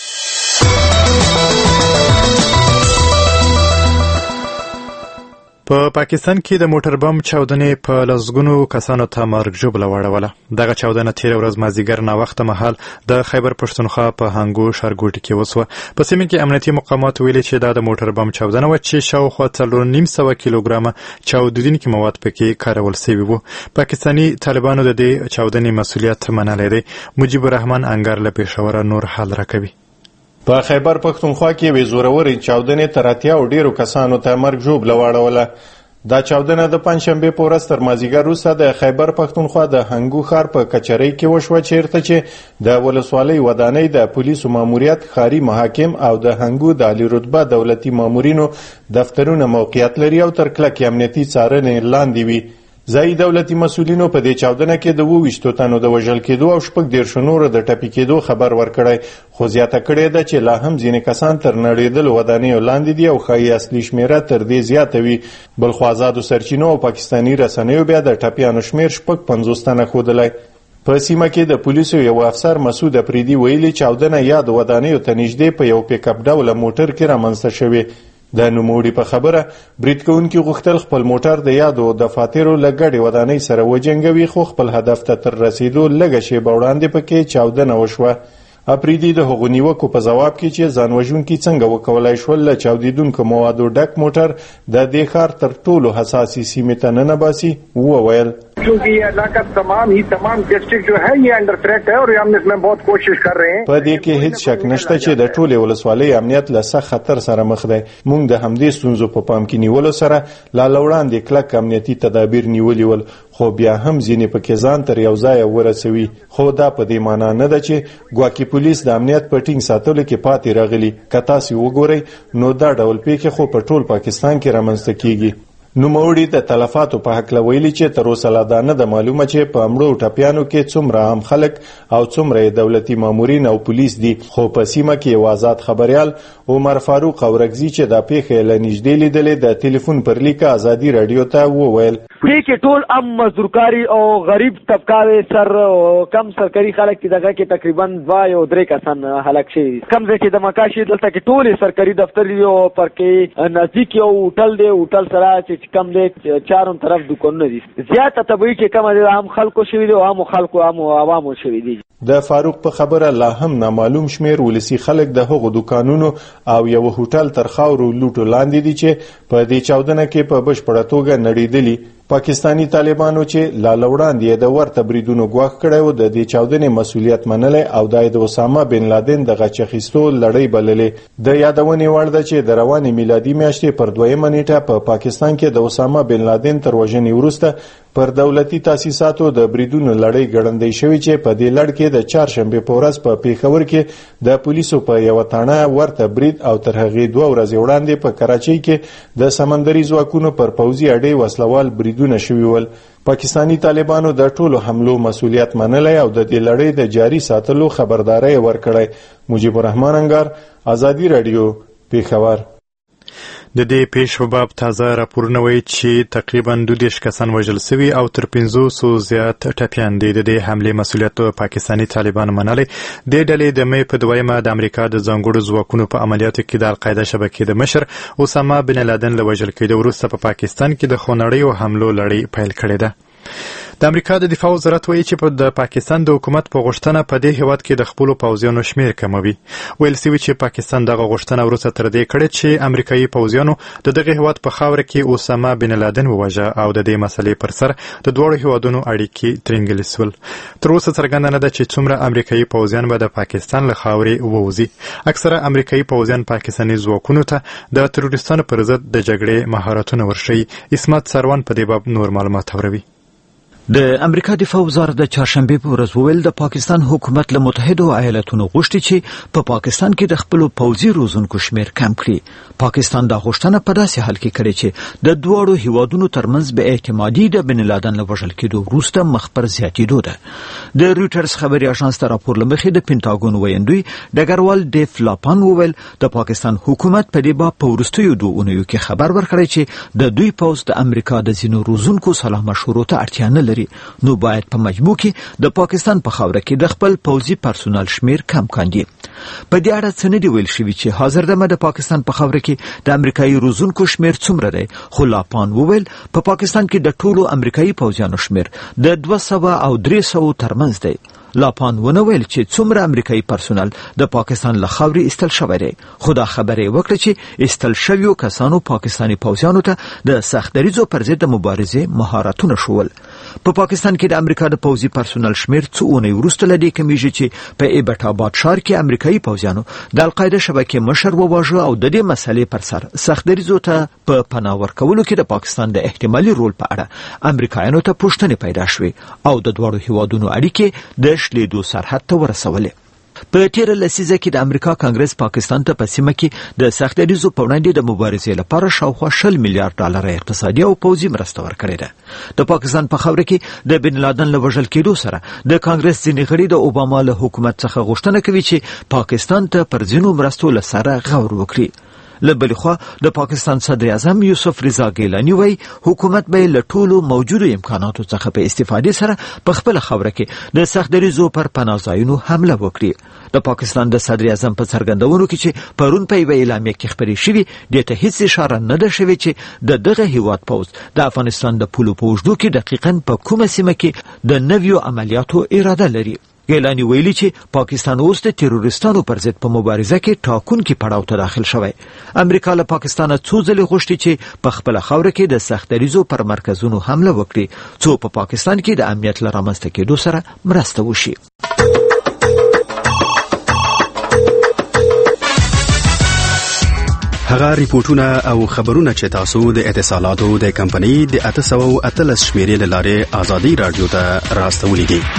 په پاکستان کې د موټر بم چاودنې په لسګونو کسانو ته مرګ ژوبله واړوله. دغه چاودنه تېره ورځ مازدیګر ناوخته مهال د خیبر پښتونخوا په هنګو ښارګوټي کې وسوه. په سیمه کې امنیتي مقامات ویلي چې دا د موټر بم چاودنه وه چې شاوخوا څلور نیم سوه کیلوګرامه چاودېدونکي مواد پکې کارول سوي وو. پاکستاني طالبانو د دې چاودنې مسؤلیت منلی دی. مجیب الرحمن انګار له پېښوره نور حال راکوي. په خیبر پښتونخوا کې وې زورورې چاودنې تر اتیاو ډیرو کسانو ته مرګ ژوبله واړوله. دا چاودنه د پنجشنبې په ورځ تر مازدیګر وروسته د خیبر پښتونخوا د هنګو ښار په کچرۍ کې وشوه، چیرته چې د ولسوالۍ ودانۍ د پولیسو ماموریت، ښاري محاکم او د هنګو د عالي رتبه دولتي مامورینو دفترونه موقعیت لري او تر کلکې امنیتي څارنې لاندې وي. ځایي دولتي مسؤلینو په دې چاودنه کې د اووه ویشتو تنو د وژل کېدو او شپږ دېرشو نورو د ټپي کېدو خبر ورکړی، خو زیاته کړې ده چې لا هم ځینې کسان تر نړېدلو ودانیو لاندې دي او ښایي اصلي شمېره تر دې زیاته وي. بلخو آزادو سرچینو او پاکستاني رسنیو بیا د ټپیانو شمېر شپږ پنځوس تنه ښودلی. په سیمه کې د پولیسو یو افسر مسعود افریدي ویلي چاودنه یا د ودانیو ته نږدې په یو پیک اپ ډوله موټر کې رامنځته شوې. د نوموړي په خبره برید کوونکي غوښتل خپل موټر د یادو دفاترو له ګډې ودانۍ سره وجنګوي، خو خپل هدف ته تر رسیدو لږه شیبه وړاندې پکې چاودنه وشوه. افریدي د هغو نیوکو په ځواب کې چې ځان وژونکي څنګه وکولای شول له چاودېدونکو موادو ډک موټر د دې ښار تر ټولو حساسې سیمې ته ننباسي، وویل क्योंकि ये इलाका तमाम ही तमाम डिस्ट्रिक्ट जो है ये अंडर थ्रेट है और हम इसमें बहुत कोशिश कर रहे हैं. په دې کې هیڅ شک نشته چې د ټولې ولسوالۍ امنیت له سخت خطر سره مخ دی. موږ د همدې ستونزو په پام کې نیولو سره لا وړاندې کلک امنیتي تدابیر نیولي ول، خو بیا هم ځینې پکې ځان تر یو ځایه ورسوي. خو دا په دې معنا نه ده چې ګواکې پولیس د امنیت په ټینګ ساتلو کې پاتې راغلي. که تاسې وګورئ نو دا ډول پیښې خو په ټول پاکستان کې رامنځته کیږي. نوموړي د تلفاتو په هکله ویلي چې تر اوسه لا دا نه ده معلومه چې په مړو ټپیانو کې څومره عام خلک او څومره دولتي مامورین او پولیس دي، خو په سیمه کې یو آزاد خبریال عمر فاروق اورګزي چې دا پیښه له نږدې لیدلې د ټلیفون پر لیکه ازادي رادیو ته وویل دې کې ټول ام مزدورکاری او غریب طبقه سر کم سرکاري خلک چې دغه کې تقریبا دوه او درې کسان هلاک شوي. کم ځای چې د مکاشي دلته کې ټول سرکاري دفتر یو پر کې نزدیک یو هوټل دی، هوټل سره چې کم دی چارون طرف دکانونه دي. زیاته طبيعي چې کم دي عام خلکو شوي دي او عام خلکو عام عوامو شوي دي. د فاروق په خبره لا هم نامعلوم شمیر ولسی خلک د هغو دکانونو او یو هوټل تر خاورو لوټو لاندې دي چې په دې چاودنه کې په بشپړه توګه نړېدلي. پاکستانی طالبانو چې لا وړاندې د ورته بریدونو ګواښ کړی و، د دې چاودنې مسؤلیت منلی او د اسامه بن لادن د غچ اخیستو لړۍ بللې. د یادونې وړ ده چې د روانې میلادي میاشتې پر دویمه نیټه په پاکستان کې د اسامه بن لادن تر وژنې وروسته پر دولتي تاسیساتو د بریدونو لړۍ ګړندۍ شوې چې په دې لړ کې د چهارشنبې په ورځ په پیښور کې د پولیسو په یوه تاڼه ورته برید او تر هغې دوه ورځې وړاندې په کراچۍ کې د سمندري ځواکونو پر پوځي اډې وسلوال بریدونه شوي ول. پاکستانی طالبانو د ټولو حملو مسؤلیت منلی او د دې لړۍ د جاري ساتلو خبرداری ورکړی. مجیب الرحمن انګار، ازادي رادیو، پیښور. د دې پیښ په باب تازه راپورونه وایي چې تقریبا دوه دېرش کسان وژل شوي او تر پنځوسو زیات ټپیان دي. د دې حملې مسؤلیت پاکستاني طالبانو منلی. دې ډلې د مې په دویمه د امریکا د ځانګړو ځواکونو په عملیاتو کې د القاعده شبکې د مشر اسامه بن لادن له وژل کېدو وروسته په پاکستان کې د خونړیو حملو لړۍ پیل کړې ده. د امریکا د دفاع وزارت وایي چې د پاکستان د حکومت په غوښتنه په دې هیواد کې د خپلو پوځیانو شمیر کموي. ویل شوي چې پاکستان دغه غوښتنه وروسته تر دې کړې چې امریکایي پوځیانو د دغه هیواد په خاوره کې اسامه بن لادن وواژه او د دې مسلې پر سر د دواړو هیوادونو اړیکې ترنګلې سول. تر اوسه څرګنده نه ده چې څومره امریکایي پوځیان به د پاکستان له خاورې ووځي. اکثره امریکایي پوځیان پاکستاني ځواکونو ته د تروریستانو پر ضد د جګړې مهارتونه ورښيي. اسمت سروان په دې باب نور معلومات اوروي. د امریکا دفاع وزارت د چهارشنبې په ورځ وویل د پاکستان حکومت له متحدو ایالاتونو غوښتي چې په پاکستان کې د خپلو پوځي روزونکو شمیر کم کړي. پاکستان دا غوښتنه په داسې حال کې کړې چې د دواړو هیوادونو ترمنځ بې اعتمادي د بن لادن له وژل کېدو وروسته مخ پر زیاتېدو ده. د رویټرز خبري اژانس ته راپور له مخې د پینټاګون ویندوی ډګروال ډیف لاپان وویل د پاکستان حکومت په دې باب په وروستیو دوه اونیو کې خبر ورکړی چې د دوی پوځ د امریکا د ځینو روزونکو سلا مشورو ته اړتیا نه لري. نو باید په مجموع کې د پاکستان په خاوره کې د خپل پوځي پرسونل شمیر کم کاندي. په دې اړه څه نه دی ویل شوي چې حاضر دمه د پاکستان په خاوره کې د امریکایي روزونکو شمیر څومره دی. خو لاپان وویل په پاکستان کې د ټولو امریکایي پوځیانو شمیر د دوه سوه او درې سوو ترمنځ دی. لاپان ونه ویل چې څومره امریکایي پرسونل د پاکستان له خاورې ایستل شوی دی. خو دا خبره یې وکړه چې ایستل شویو کسانو پاکستاني پوځیانو ته د سخت دریځو پر ضد د مبارزې مهارتونه ښوول. په پاکستان کې د امریکا د پوځي پرسونل شمیر څو اونۍ وروسته له دې کمیږي چې په ایبټ آباد ښار کې امریکایي پوځیانو د القاعده شبکې مشر وواژه او د دې مسلې پر سر سخت دریځو ته په پناه ورکولو کې د پاکستان د احتمالي رول په اړه امریکایانو ته پوښتنې پیدا شوې او د دواړو هیوادونو اړیکې د شلیدو سرحد ته ورسولې. په تیره لسیزه کې د امریکا کانګرس پاکستان ته په سیمه کې د سخت دریځو په وړاندې د مبارزې لپاره شاوخوا شل میلیارډ ډالر اقتصادي او پوځي مرسته ورکړې ده. د پاکستان په خاوره کې د بن لادن له وژل کېدو سره د کانګرس ځینې غړي د اوباما له حکومت څخه غوښتنه کوي چې پاکستان ته پر ځینو مرستو له سره غور وکړي. له بلې خوا د پاکستان صدر اعظم یوسف رضا ګیلاني وایي حکومت به له ټولو موجودو امکاناتو څخه په استفادې سره په خپله خاوره کې د سخت دریځو پر پناه ځایونو حمله وکړي. د پاکستان د صدر اعظم په څرګندونو کې چې پرون په یوه اعلامیه کې خپرې شوي دې ته هیڅ اشاره نه ده شوې چې د دغه هیواد پوځ د افغانستان د پولو په اوږدو کې دقیقاً په کومه سیمه کې د نویو عملیاتو اراده لري. ګیلاني ویلي چې پاکستان اوس د تروریستانو پر ضد په مبارزه کې ټاکونکي پړاو ته داخل شوی. امریکا له پاکستانه څو ځلې غوښتي چې په خپله خاوره کې د سخت دریځو پر مرکزونو حمله وکړي څو په پاکستان کې د امنیت له رامنځته کېدو سره مرسته وشي. هغه ریپورتونه او خبرونه چې تاسو د اتصالاتو د کمپنۍ د اته سوه اتلس شمیرې له لارې ازادي راډیو ته راستولي دي.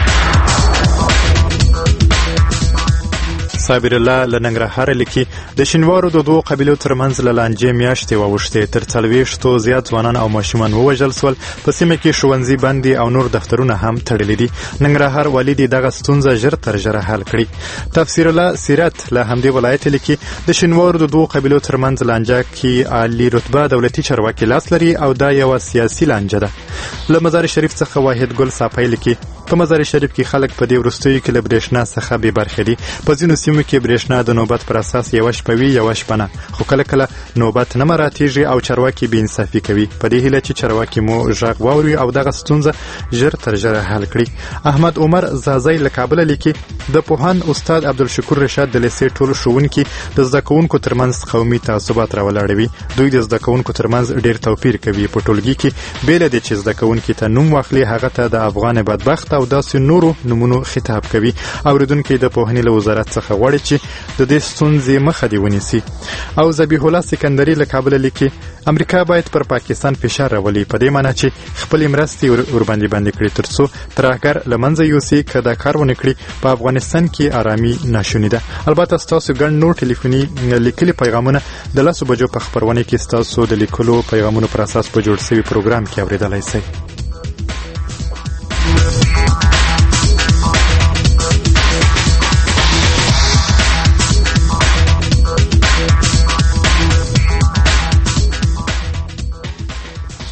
صابر الله له ننګرهاره لیکي د شینوارو د دوو قبیلو ترمنځ له لانجې میاشتې واوښتې. تر څلوېښتو زیات ځوانان او ماشومان ووژل سول. په سیمه کې ښوونځي بند دي او نور دفترونه هم تړلي دي. ننګرهار والي دې دغه ستونزه ژر تر ژره حل کړي. تفسیر الله سیرت له همدې ولایت لیکي د شینوارو د دوو قبیلو ترمنځ لانجه کې عالي رتبه دولتي چارواکي لاس لري او دا یوه سیاسي لانجه ده. له مزار شریف څخه واحد ګل صافی لیکي په مزار شریف کې خلک په دې وروستیو کې له برېښنا څخه بې برخې دي. په ځینو سیمو کې برېښنا د نوبت پر اساس یوه شپه وي یوه شپه نه، خو کله کله نوبت نه مراعاتېږي او چارواکي بې انصافي کوي. په دې هیله چې چارواکي مو غږ واوري او دغه ستونزه ژر تر ژره حل کړي. احمد عمر زازی له کابله لیکي د پوهاند استاد عبدالشکور رشاد د لیسې ټول ښوونکي د زده کوونکو ترمنځ قومي تعصبات راولاړوي. دوی د زده کوونکو ترمنځ ډېر توپیر کوي. په ټولګي کې بېله دې چې زده کوونکي ته نوم واخلي هغه ته د افغان بدبخت او داسې نورو نومونو خطاب کوي. اوریدونکي د پوهنې له وزارت څخه غواړي چې د دې ستونزې مخه دې ونیسي. او ذبیح الله سکندري له کابله لیکي امریکا باید پر پاکستان فشار راولي په دې معنی چې خپلې مرستې ورباندې بندې کړي تر څو ترهګر له منځه یوسي. که دا کار ونه کړي په افغانستان کې آرامي ناشونې ده. البته ستاسو ګڼ نور ټلیفوني لیکلي پیغامونه د لسو بجو په خپرونه کې ستاسو د لیکلو پیغامونو پر اساس په جوړ شوي پروګرام کې اورېدلی شئ.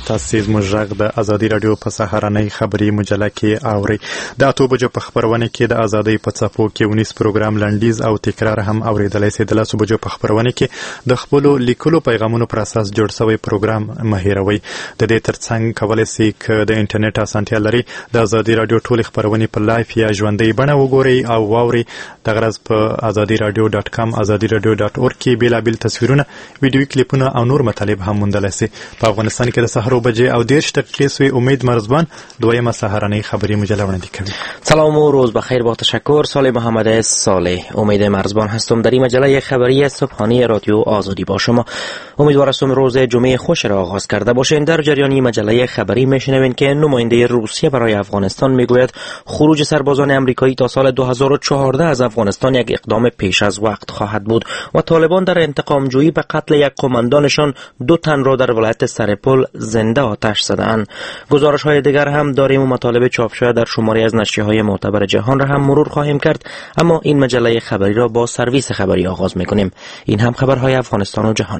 تاسو زموږ غږ د ازادي رادیو په سهارنۍ خبري مجله کې اوري. د اته بجو په خبرونه کې د ازادي په څپو کې ونیس پروګرام لنډیز او تکرار هم اوریدلای شئ. د لاسو بجو په خبرونه کې د خپل لیکلو پیغامونو پر اساس جوړ شوی پروګرام مهیروي. د دې ترڅنګ کولای شئ ک د انټرنیټ اسانتیا لري د ازادي رادیو ټول خبرونه په لایف یا ژوندۍ بڼه وګورئ او واورئ. د غرض په ازادي رادیو ډاټ کام ازادي رادیو ډاټ اورګ کې بیلابل تصویرونه، ویډیو کلیپونه او نور مطالب هم موندلی شئ. په افغانستان کې د سحر بجې او دېرش دقیقې سوی. امید مرزبان دویمه سهارنۍ خبری مجله وړاندې کوي. سلام و روز بخیر. با تشکر. صالح محمد صالح. امید مرزبان هستم. در این مجله خبری صبحانه رادیو آزادی با شما. امیدوار هستم روز جمعه خوش را آغاز کرده باشین. در جریان مجله خبری میشنوین که نماینده روسیه برای افغانستان میگوید خروج سربازان آمریکایی تا سال دو هزار و چهارده از افغانستان یک اقدام پیش از وقت خواهد بود و طالبان در انتقام جویی به قتل یک قماندانشان دو تن را در ولایت سرپل زنده آتش زدند. گزارش های دیگر هم داریم و مطالب چاپ شده در شماری از نشریه های معتبر جهان را هم مرور خواهیم کرد، اما این مجله خبری را با سرویس خبری آغاز میکنیم. این هم خبرهای افغانستان و جهان.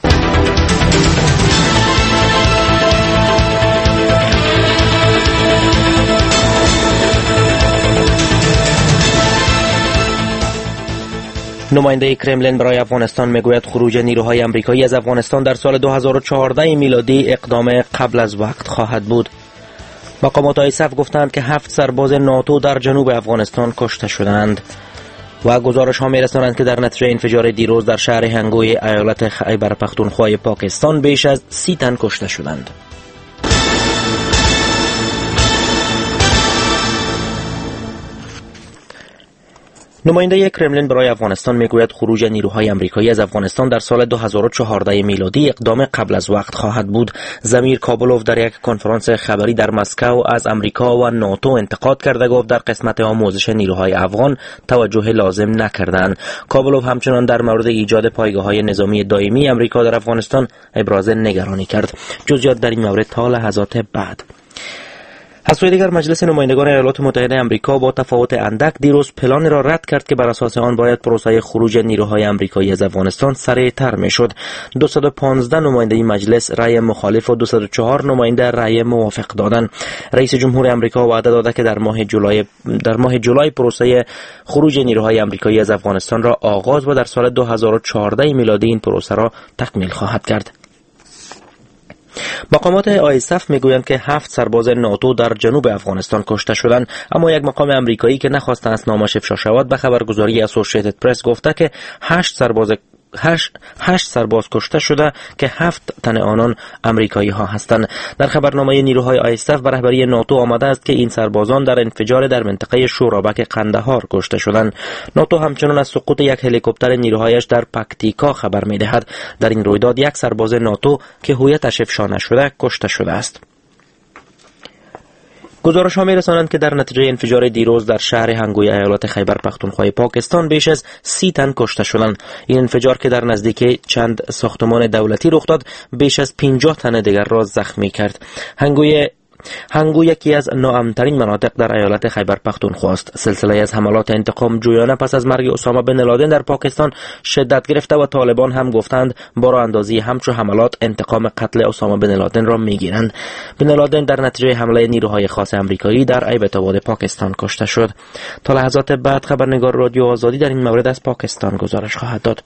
نماینده کرملین برای افغانستان میگوید خروج نیروهای آمریکایی از افغانستان در سال دو هزار و چهارده میلادی اقدام قبل از وقت خواهد بود. مقامات آیسف گفتند که هفت سرباز ناتو در جنوب افغانستان کشته شدند و گزارش ها میرسانند که در نتیجه انفجار دیروز در شهر هنگوی ایالت خیبر پختونخوا پاکستان بیش از سی تن کشته شدند. نماینده کرملین برای افغانستان میگوید خروج نیروهای آمریکایی از افغانستان در سال دو هزار و چهارده میلادی اقدام قبل از وقت خواهد بود. زمیر کابلوف در یک کنفرانس خبری در مسکو از آمریکا و ناتو انتقاد کرده گفت در قسمت آموزش نیروهای افغان توجه لازم نکردند. کابلوف همچنان در مورد ایجاد پایگاه‌های نظامی دائمی آمریکا در افغانستان ابراز نگرانی کرد. جزئیات در این مورد تا لحظات بعد. از سوی دیگر مجلس نمایندگان ایالات متحده آمریکا با تفاوت اندک دیروز پلان را رد کرد که بر اساس آن باید پروسه خروج نیروهای آمریکایی از افغانستان سریعتر میشد. دویست و پانزده نماینده مجلس رأی مخالف و دویست و چهار نماینده رأی موافق دادند. رئیس جمهور آمریکا وعده داده که در ماه جولای در ماه جولای پروسه خروج نیروهای آمریکایی از افغانستان را آغاز و در سال دو هزار و چهارده میلادی این پروسه را تکمیل خواهد کرد. مقامات آیسف میگویند که هفت سرباز ناتو در جنوب افغانستان کشته شدند، اما یک مقام آمریکایی که نخواسته است نامش افشا شود به خبرگزاری اسوسییتد پرس گفته که هشت سرباز هشت, هشت سرباز کشته شده که هفت تن آنان امریکایی ها هستند. در خبرنامه نیروهای آیسف به رهبری ناتو آمده است که این سربازان در انفجار در منطقه شورابک قندهار کشته شدند. ناتو همچنان از سقوط یک هلیکوپتر نیروهایش در پکتیکا خبر می دهد. در این رویداد یک سرباز ناتو که هویتش افشا نشده کشته شده است. گزارش ها می رسانند که در نتیجه انفجار دیروز در شهر هنگوی ایالت خیبر پختونخوا پاکستان بیش از سی تن کشته شدند. این انفجار که در نزدیکی چند ساختمان دولتی رخ داد بیش از پنجاه تن دیگر را زخمی کرد. هنگوی هنگو یکی از ناامن‌ترین مناطق در ایالت خیبر پختونخوا است. سلسله از حملات انتقام جویانه پس از مرگ اسامه بن لادن در پاکستان شدت گرفته و طالبان هم گفتند با راه اندازی همچو حملات انتقام قتل اسامه بن لادن را میگیرند. بن لادن در نتیجه حمله نیروهای خاص آمریکایی در ایبت آباد پاکستان کشته شد. تا لحظات بعد خبرنگار رادیو آزادی در این مورد از پاکستان گزارش خواهد داد.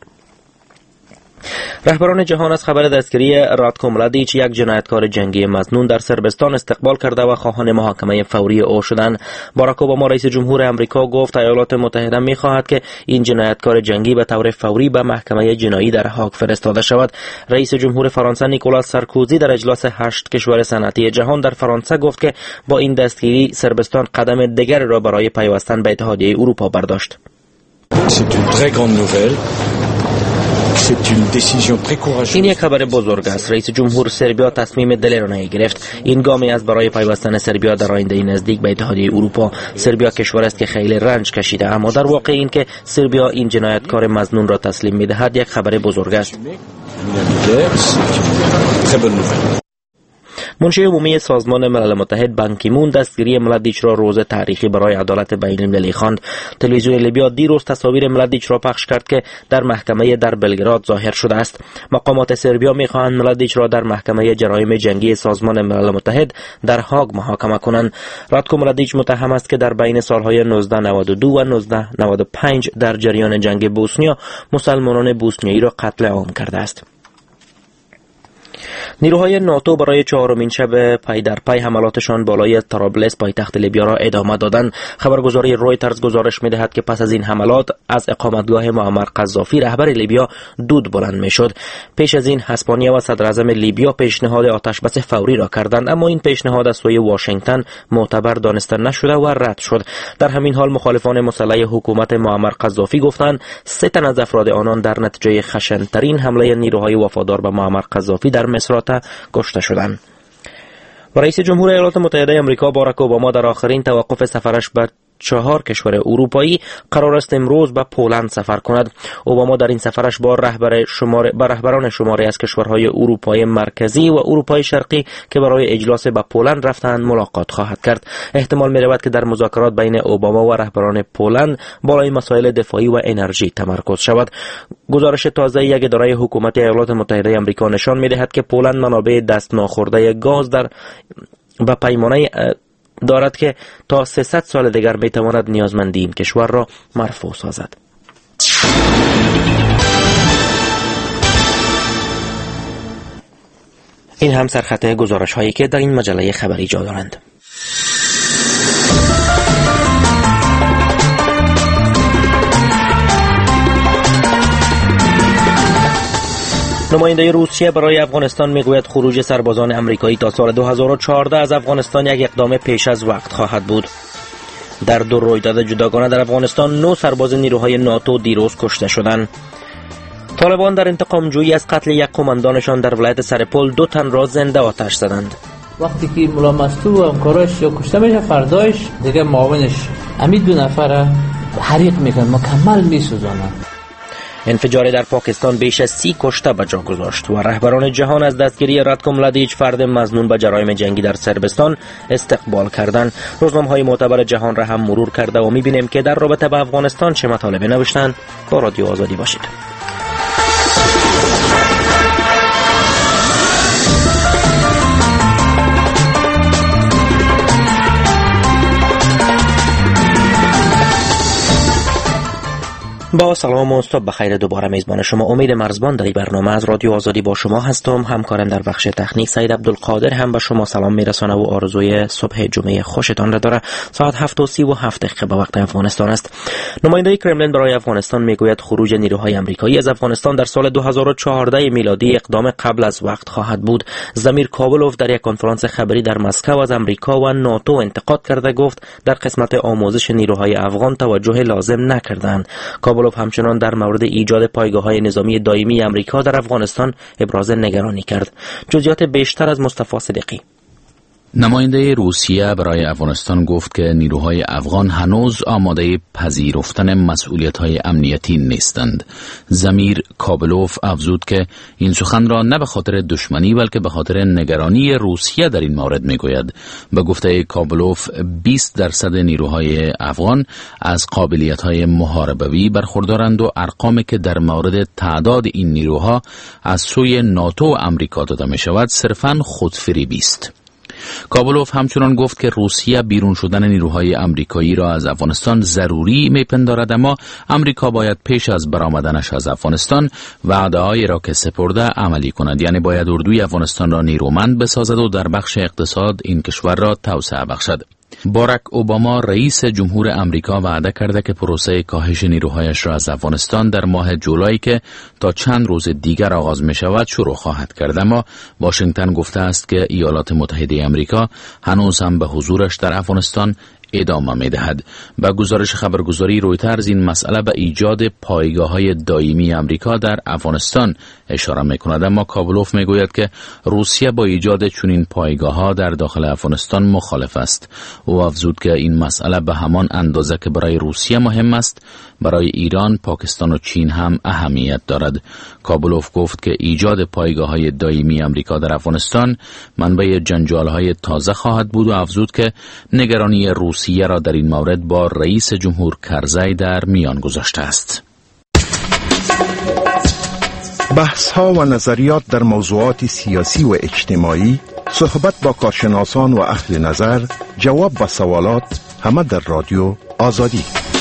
رهبران جهان از خبر دستگیری راتکو ملادیچ، یک جنایتکار جنگی مظنون در سربستان استقبال کرده و خواهان محاکمه فوری او شدند. باراک اوباما رئیس جمهور آمریکا گفت ایالات متحده می‌خواهد که این جنایتکار جنگی به طور فوری به محکمه جنایی در هاگ فرستاده شود. رئیس جمهور فرانسه نیکولاس سارکوزی در اجلاس هشت کشور صنعتی جهان در فرانسه گفت که با این دستگیری سربستان قدم دیگر را برای پیوستن به اتحادیه اروپا برداشت. این یک خبر بزرگ است. رئیس جمهور سربیا تصمیم دلیرانه گرفت. این گامی است برای پیوستن سربیا در آینده نزدیک به اتحادیه اروپا. سربیا کشور است که خیلی رنج کشیده، اما در واقع این که سربیا این جنایتکار مظنون را تسلیم می‌دهد یک خبر بزرگ است. منشی عمومی سازمان ملل متحد بان کی مون دستگیری ملدیچ را روز تاریخی برای عدالت بین المللی خواند. تلویزیون لیبیا دیروز تصاویر ملدیچ را پخش کرد که در محکمه در بلگراد ظاهر شده است. مقامات سربیا می‌خواهند ملدیچ را در محکمه جرایم جنگی سازمان ملل متحد در هاگ محاکمه کنند. راتکو ملدیچ متهم است که در بین سالهای نوزده نود و دو و نوزده نود و پنج در جریان جنگ بوسنیا مسلمانان بوسنیایی را قتل عام کرده است. نیروهای ناتو برای چهارمین شب پای در پای حملاتشان بالای طرابلس پایتخت لیبیا را ادامه دادند. خبرگزاری رویترز گزارش می‌دهد که پس از این حملات از اقامتگاه معمر قذافی رهبر لیبیا دود بلند می‌شد. پیش از این اسپانیا و صدر اعظم لیبیا پیشنهاد آتشبس فوری را کردند، اما این پیشنهاد از سوی واشنگتن معتبر دانسته نشده و رد شد. در همین حال مخالفان مسلح حکومت معمر قذافی گفتند سه تن از افراد آنان در نتیجه خشن‌ترین حمله نیروهای وفادار به معمر قذافی در مصرات کشته شدند. رئیس جمهور ایالات متحده آمریکا باراک اوباما در آخرین توقف سفرش به چهار کشور اروپایی قرار است امروز به پولند سفر کند. اوباما در این سفرش با رهبر شماره با رهبران شماره از کشورهای اروپای مرکزی و اروپای شرقی که برای اجلاس به پولند رفتند ملاقات خواهد کرد. احتمال می رود که در مذاکرات بین اوباما و رهبران پولند بالای مسائل دفاعی و انرژی تمرکز شود. گزارش تازه یک اداره حکومت ایالات متحده آمریکا نشان می دهد که پولند منابع دست ناخورده گاز در به پیمانه دارد که تا سیصد سال دیگر میتواند نیازمندی این کشور را مرفوع سازد. این هم سرخط گزارش هایی که در این مجله خبری جا دارند. نماینده روسیه برای افغانستان میگوید خروج سربازان آمریکایی تا سال دو هزار و چهارده از افغانستان یک اقدام پیش از وقت خواهد بود. در دو رویداد جداگانه در افغانستان نه سرباز نیروهای ناتو دیروز کشته شدند. طالبان در انتقام جویی از قتل یک قماندانشان در ولایت سرپل دو تن را زنده آتش زدند. وقتی که ملا مستو و همکاراش یا کشته میشه فردایش دیگه معاونش امی دو نفر حریق میکنن، مکمل میسوزانن. انفجار در پاکستان بیش از سی کشته به جا گذاشت و رهبران جهان از دستگیری راتکو ملدیچ فرد مظنون به جرایم جنگی در سربستان استقبال کردند. روزنامه‌های معتبر جهان را هم مرور کرده و می‌بینیم که در رابطه با افغانستان چه مطالبی نوشتند. با رادیو آزادی باشید. با سلام و صبح بخیر. دوباره میزبان شما امید مرزبان در این برنامه از رادیو آزادی با شما هستم. همکارم در بخش تکنیک سعید عبدالقادر هم به شما سلام میرسانه و آرزوی صبح جمعه خوشتان را داره. ساعت هفت و سی و هفت دقیقه به وقت افغانستان است. نماینده کرملین برای افغانستان میگوید خروج نیروهای آمریکایی از افغانستان در سال دو هزار و چهارده میلادی اقدام قبل از وقت خواهد بود. زمیر کابلوف در یک کنفرانس خبری در مسکو از آمریکا و ناتو انتقاد کرده گفت در قسمت آموزش نیروهای افغان توجه لازم نکردند. کابلوف همچنان در مورد ایجاد پایگاه‌های نظامی دائمی آمریکا در افغانستان ابراز نگرانی کرد. جزئیات بیشتر از مصطفی صدیقی. نماینده روسیه برای افغانستان گفت که نیروهای افغان هنوز آماده پذیرفتن مسئولیت‌های امنیتی نیستند. زمیر کابلوف افزود که این سخن را نه به خاطر دشمنی بلکه به خاطر نگرانی روسیه در این مورد میگوید. به گفته کابلوف بیست درصد نیروهای افغان از قابلیت‌های محاربوی برخوردارند و ارقامی که در مورد تعداد این نیروها از سوی ناتو و آمریکا داده می‌شود صرفاً خودفریبی است. کابلوف همچنان گفت که روسیه بیرون شدن نیروهای آمریکایی را از افغانستان ضروری میپندارد، اما آمریکا باید پیش از برآمدنش از افغانستان وعده‌هایی را که سپرده عملی کند، یعنی باید اردوی افغانستان را نیرومند بسازد و در بخش اقتصاد این کشور را توسعه بخشد. باراک اوباما رئیس جمهور آمریکا وعده کرده که پروسه کاهش نیروهایش را از افغانستان در ماه جولای که تا چند روز دیگر آغاز می شود شروع خواهد کرد، اما واشنگتن گفته است که ایالات متحده آمریکا هنوز هم به حضورش در افغانستان ادامه می دهد. با گزارش خبرگزاری رویترز این مسئله به ایجاد پایگاه‌های دائمی امریکا در افغانستان اشاره می کند، اما کابلوف می گوید که روسیه با ایجاد چنین پایگاه‌ها در داخل افغانستان مخالف است. او افزود که این مسئله به همان اندازه که برای روسیه مهم است، برای ایران، پاکستان و چین هم اهمیت دارد. کابلوف گفت که ایجاد پایگاه‌های دائمی امریکا در افغانستان منبع جنجال‌های تازه خواهد بود و افزود که نگرانی روسیه را در این مورد با رئیس جمهور کرزی در میان گذاشته است. بحث‌ها و نظریات در موضوعات سیاسی و اجتماعی، صحبت با کارشناسان و اهل نظر، جواب به سوالات، همه در رادیو آزادی.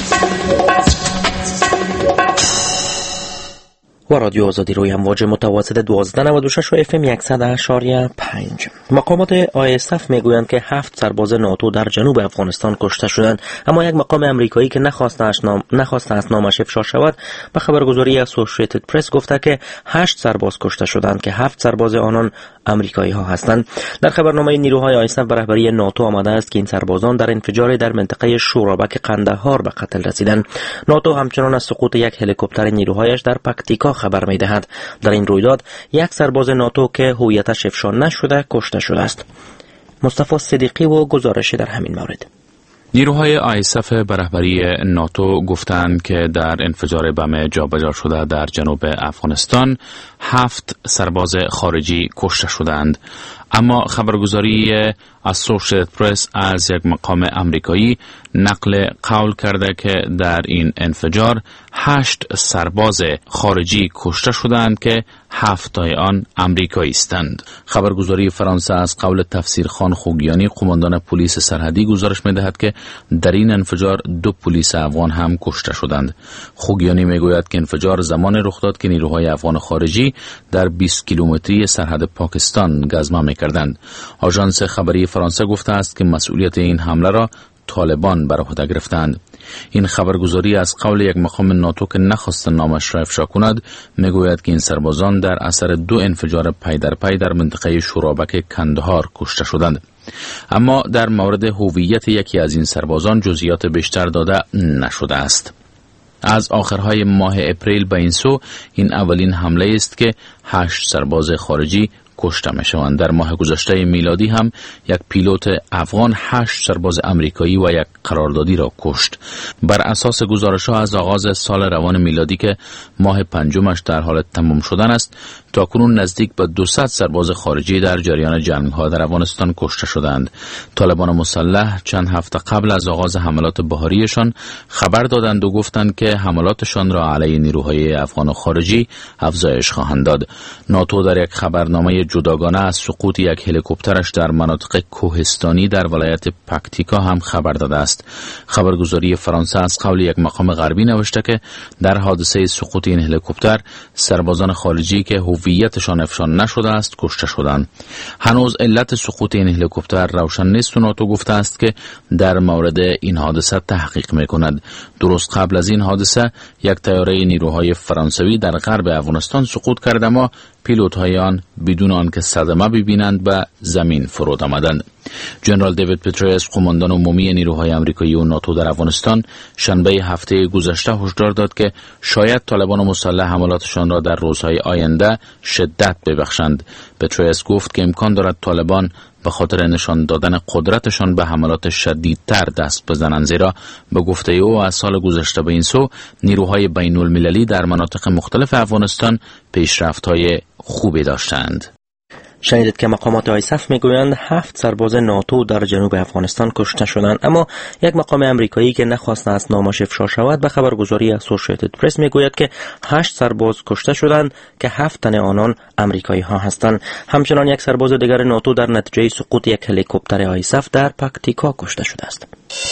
و رادیو آزادی روی امواج متوسط دوازده نود و شش و اف ام صد و اشاری پنج. مقامات آی اس اف میگویند که هفت سرباز ناتو در جنوب افغانستان کشته شدند، اما یک مقام امریکایی که نخواسته نام نخواسته است نامش افشا شود به خبرگزاری اسوسییتد پرس گفته که هشت سرباز کشته شدند که هفت سرباز آنان امریکایی ها هستند. در خبرنامه نیروهای آی اس اف به رهبری ناتو آمده است که این سربازان در انفجار در منطقه شورابک قندهار به قتل رسیدند. ناتو همچنان از سقوط یک هلیکوپتر نیروهایش در پکتیکا خبر می دهد. در این رویداد یک سرباز ناتو که هویتش افشا نشده کشته شده است. مصطفی صدیقی و گزارشی در همین مورد. نیروهای آی اس اف به رهبری ناتو گفتند که در انفجار بم جابجا شده در جنوب افغانستان هفت سرباز خارجی کشته شدند، اما خبرگزاری اسوسییتد پرس از یک مقام امریکایی نقل قول کرده که در این انفجار هشت سرباز خارجی کشته شدند که هفت تای آن امریکایی هستند. خبرگزاری فرانسه از قول تفسیرخان خوگیانی قماندان پلیس سرحدی گزارش می‌دهد که در این انفجار دو پلیس افغان هم کشته شدند. خوگیانی میگوید که انفجار زمان رخ داد که نیروهای افغان خارجی در بیست کیلومتری سرحد پاکستان گزمه می‌کردند. آژانس خبری فرانسه گفته است که مسئولیت این حمله را طالبان بر عهده گرفتند. این خبرگزاری از قول یک مقام ناتو که نخواست نامش را افشا کند میگوید که این سربازان در اثر دو انفجار پی در پی در منطقه شورابک کندهار کشته شدند، اما در مورد هویت یکی از این سربازان جزئیات بیشتر داده نشده است. از آخرهای ماه اپریل به این سو این اولین حمله است که هشت سرباز خارجی کشته می شوند. در ماه گذشته میلادی هم یک پیلوت افغان هشت سرباز امریکایی و یک قراردادی را کشت. بر اساس گزارش ها از آغاز سال روان میلادی که ماه پنجمش در حال تمام شدن است، تاکنون نزدیک به دویست سرباز خارجی در جریان جنگ ها در افغانستان کشته شدند. طالبان مسلح چند هفته قبل از آغاز حملات بهاریشان خبر دادند و گفتند که حملاتشان را علیه نیروهای افغان خارجی افزایش خواهند داد. ناتو در یک خبرنامه جداگانه از سقوط یک هلیکوپترش در مناطق کوهستانی در ولایت پکتیکا هم خبر داده است. خبرگزاری فرانسه از قول یک مقام غربی نوشته که در حادثه سقوط این هلیکوپتر سربازان خارجی که هویتشان افشا نشده است کشته شدند. هنوز علت سقوط این هلیکوپتر روشن نیست و ناتو گفته است که در مورد این حادثه تحقیق می‌کند. درست قبل از این حادثه یک طیاره نیروهای فرانسوی در غرب افغانستان سقوط کرد، اما پیلوت‌های آن بدون آنکه صدمه ببینند به زمین فرود آمدند. جنرال دیوید پتریوس قماندان عمومی نیروهای آمریکایی و ناتو در افغانستان شنبه هفته گذشته هشدار داد که شاید طالبان مسلح حملاتشان را در روزهای آینده شدت ببخشند. پتریوس گفت که امکان دارد طالبان به خاطر نشان دادن قدرتشان به حملات شدیدتر دست بزنند، زیرا به گفته او از سال گذشته به این سو نیروهای بین المللی در مناطق مختلف افغانستان پیشرفت‌های خوبی داشتند. شنیدید که مقامات آی اس اف میگویند هفت سرباز ناتو در جنوب افغانستان کشته شدند، اما یک مقام امریکایی که نخواست است نامش افشا شود به خبرگزاری اسوسییتد پرس میگوید که هشت سرباز کشته شدند که هفت تن آنان امریکایی ها هستند. همچنان یک سرباز دیگر ناتو در نتیجه سقوط یک هلیکوپتر آی اس اف در پکتیکا کشته شده است.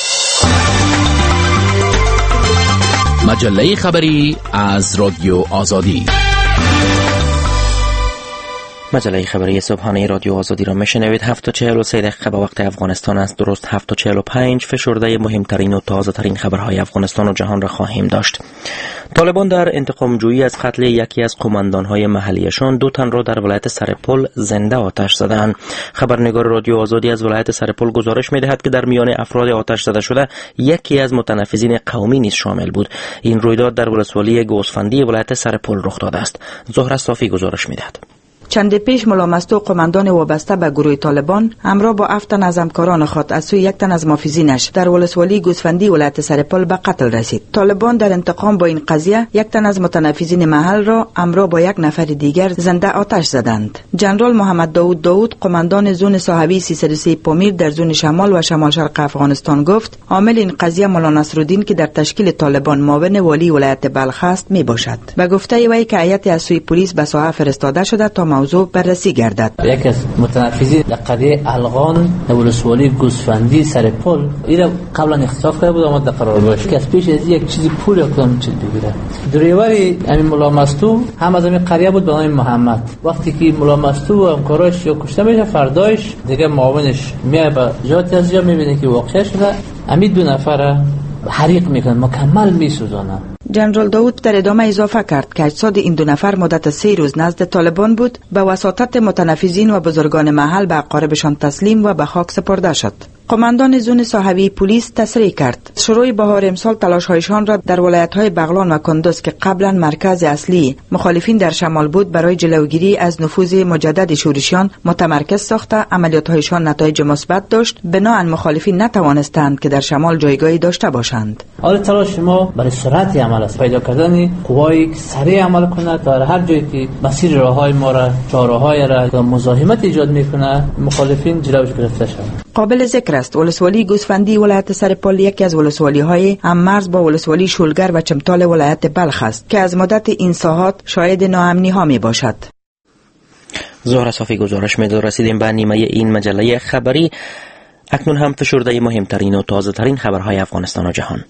مجله خبری از رادیو آزادی. مجله خبری صبحانه رادیو آزادی را میشنوید. هفت و چهل و سه دقیقه به وقت افغانستان است. درست هفت و چهل و پنج فشرده مهمترین و تازه ترین خبرهای افغانستان و جهان را خواهیم داشت. طالبان در انتقام جویی از قتل یکی از قماندانهای محلیشان دو تن را در ولایت سرپل زنده آتش زدند. خبرنگار رادیو آزادی از ولایت سرپل گزارش می‌دهد که در میان افراد آتش زده شده یکی از متنفذین قومی نیز شامل بود. این رویداد در ولسوالی گوسفندی ولایت سرپل رخ داده است. زهره صافی گزارش می‌دهد. چند پیش ملا مستو قماندان وابسته به گروه طالبان همراه با هفت تن از همکاران خود از سوی یک تن از محافظینش در ولسوالی گوسفندی ولایت سرپل به قتل رسید. طالبان در انتقام با این قضیه یک تن از متنفذین محل را همراه با یک نفر دیگر زنده آتش زدند. جنرال محمد داوود داوود قماندان زون صاحبی سیصد و سه پامیر در زون شمال و شمال شرق افغانستان گفت عامل این قضیه مولا نصرالدین که در تشکیل طالبان معاون والی ولایت بلخ است می باشد. به گفته وی که هیئت از سوی پلیس به ساحه فرستاده شده تا موضوع بررسی گردد. یک از متنفذین در قریه الغان ولسوالی گوسفندی سرپل اینا قبلا اختصاص کرده بود آمد قرار باشه که از پیش از یک چیزی پول کدام چیز بگیره. دریوری همین مولا مستو هم از همین قریه بود به نام محمد. وقتی که مولا مستو و همکاراش یا کشته میشه فرداش دیگه معاونش میاد به جهت از جا میبینه که واقع شده همین دو نفر حریق میکنن مکمل میسوزانن. جنرال داوود در ادامه اضافه کرد که اجساد این دو نفر مدت سه روز نزد طالبان بود به وساطت متنفذین و بزرگان محل به اقاربشان تسلیم و به خاک سپرده شد. قماندان زون صاحبی پلیس تصریح کرد شروع بهار امسال تلاش‌هایشان را در ولایت‌های بغلان و کندوز که قبلا مرکز اصلی مخالفین در شمال بود برای جلوگیری از نفوذ مجدد شورشیان متمرکز ساخته عملیات‌هایشان نتایج مثبت داشت. بنابراین مخالفین نتوانستند که در شمال جایگاهی داشته باشند. حال تلاش ما برای سرعت عمل است پیدا کردن قوایی که سریع عمل کنند در هر جایی که مسیر راههای ما را چهارراه‌های را مزاحمت ایجاد می‌کنه مخالفین جلوش گرفته شوند. قابل ذکر است ولسوالی گوسفندی ولایت سرپل یکی از ولسوالی‌های هم مرز با ولسوالی شولگر و چمتال ولایت بلخ است که از مدت این ساحات شاهد ناامنی‌ها میباشد. زهره صافی گزارش می‌دهد. رسیدیم به نیمه این مجله خبری. اکنون هم فشرده مهمترین و تازه ترین خبرهای افغانستان و جهان.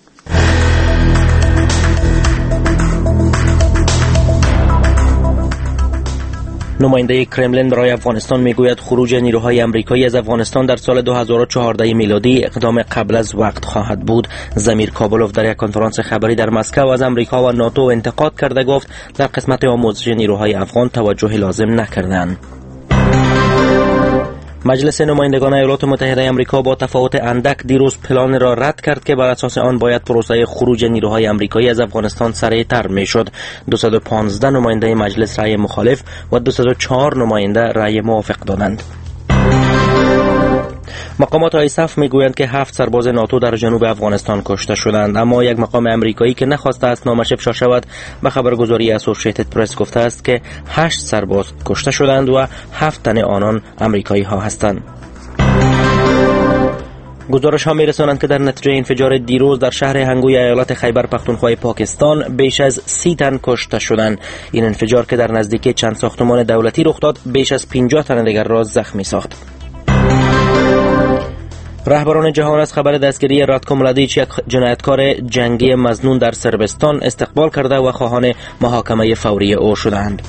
نماینده کرملین برای افغانستان میگوید خروج نیروهای آمریکایی از افغانستان در سال دو هزار و چهارده میلادی اقدام قبل از وقت خواهد بود. زمیر کابلوف در یک کنفرانس خبری در مسکو از آمریکا و ناتو انتقاد کرده گفت در قسمت آموزش نیروهای افغان توجه لازم نکردند. مجلس نمایندگان ایالات متحده آمریکا با تفاوت اندک دیروز پلان را رد کرد که بر اساس آن باید پروسه خروج نیروهای آمریکایی از افغانستان سریعتر میشد. دویست و پانزده نماینده مجلس رأی مخالف و دویست و چهار نماینده رأی موافق دادند. مقامات آیساف میگویند که هفت سرباز ناتو در جنوب افغانستان کشته شدند، اما یک مقام امریکایی که نخواسته است نامش افشا شود به خبرگزاری اسوسییتد پرس گفته است که هشت سرباز کشته شدند و هفت تن آنان امریکایی ها هستند. گزارش ها میرسانند که در نتیجه انفجار دیروز در شهر هنگوی ایالت خیبر پختونخوا پاکستان بیش از سی تن کشته شدند. این انفجار که در نزدیکی چند ساختمان دولتی رخ داد بیش از پنجاه تن دیگر را زخمی ساخت. رهبران جهان از خبر دستگیری راتکو ملادیچ، یک جنایتکار جنگی مظنون در سربستان، استقبال کرده و خواهان محاکمه فوری او شدند.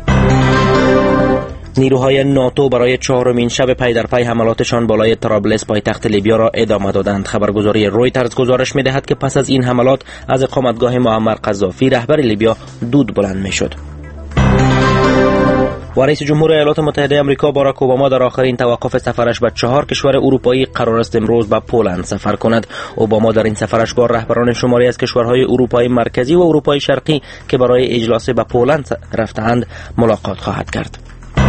نیروهای ناتو برای چهارمین شب پی در پی حملاتشان بالای طرابلس پایتخت لیبیا را ادامه دادند. خبرگزاری رویترز گزارش می‌دهد که پس از این حملات از اقامتگاه معمر قذافی رهبر لیبیا دود بلند می‌شد. و رئیس جمهور ایالات متحده آمریکا باراک اوباما در آخرین توقف سفرش به چهار کشور اروپایی قرار است امروز به پولند سفر کند. اوباما در این سفرش با رهبران شماری از کشورهای اروپای مرکزی و اروپای شرقی که برای اجلاس به پولند رفتند ملاقات خواهد کرد.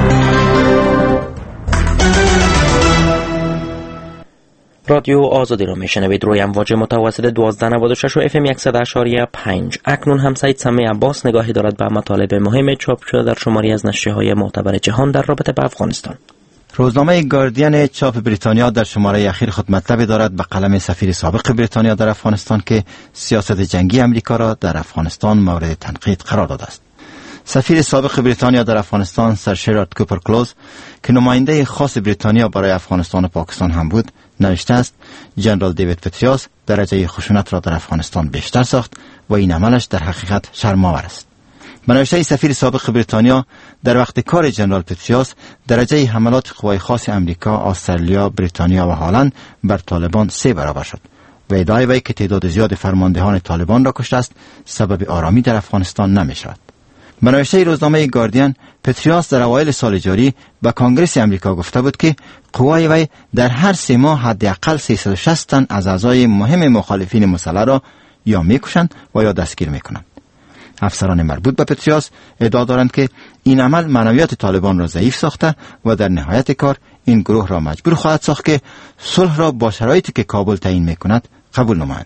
رادیو آزادی را میشنوید روی امواج متوسط دوازده نود و شش و اف ام صد و اشاری پنج. اکنون هم سید سمی عباس نگاهی دارد به مطالب مهم چاپ شده در شماری از نشریه‌های معتبر جهان در رابطه با افغانستان. روزنامه گاردین چاپ بریتانیا در شماره اخیر خود مطلبی دارد به قلم سفیر سابق بریتانیا در افغانستان که سیاست جنگی امریکا را در افغانستان مورد تنقید قرار داده است. سفیر سابق بریتانیا در افغانستان سر شرارد کوپر کلوز که نماینده خاص بریتانیا برای افغانستان و پاکستان هم بود نوشته است جنرال دیوید پتریاس درجه خشونت را در افغانستان بیشتر ساخت و این عملش در حقیقت شرم‌آور است. به نوشته سفیر سابق بریتانیا، در وقت کار جنرال پتریاس درجه حملات قوای خاص امریکا، استرالیا، بریتانیا و هلند بر طالبان سه برابر شد و ادعای وی که تعداد زیاد فرماندهان طالبان را کشته است سبب آرامی در افغانستان نمی شود. به نوشته روزنامه گاردین، پتریاس در اوایل سال جاری به کنگره امریکا گفته بود که قوای وی در هر سه ماه حداقل سیصد و شصت تن از اعضای مهم مخالفین مسلح را یا میکشند و یا دستگیر میکنند. افسران مربوط به پتریاس ادعا دارند که این عمل معنویات طالبان را ضعیف ساخته و در نهایت کار این گروه را مجبور خواهد ساخت که صلح را با شرایطی که کابل تعیین میکند قبول نمایند.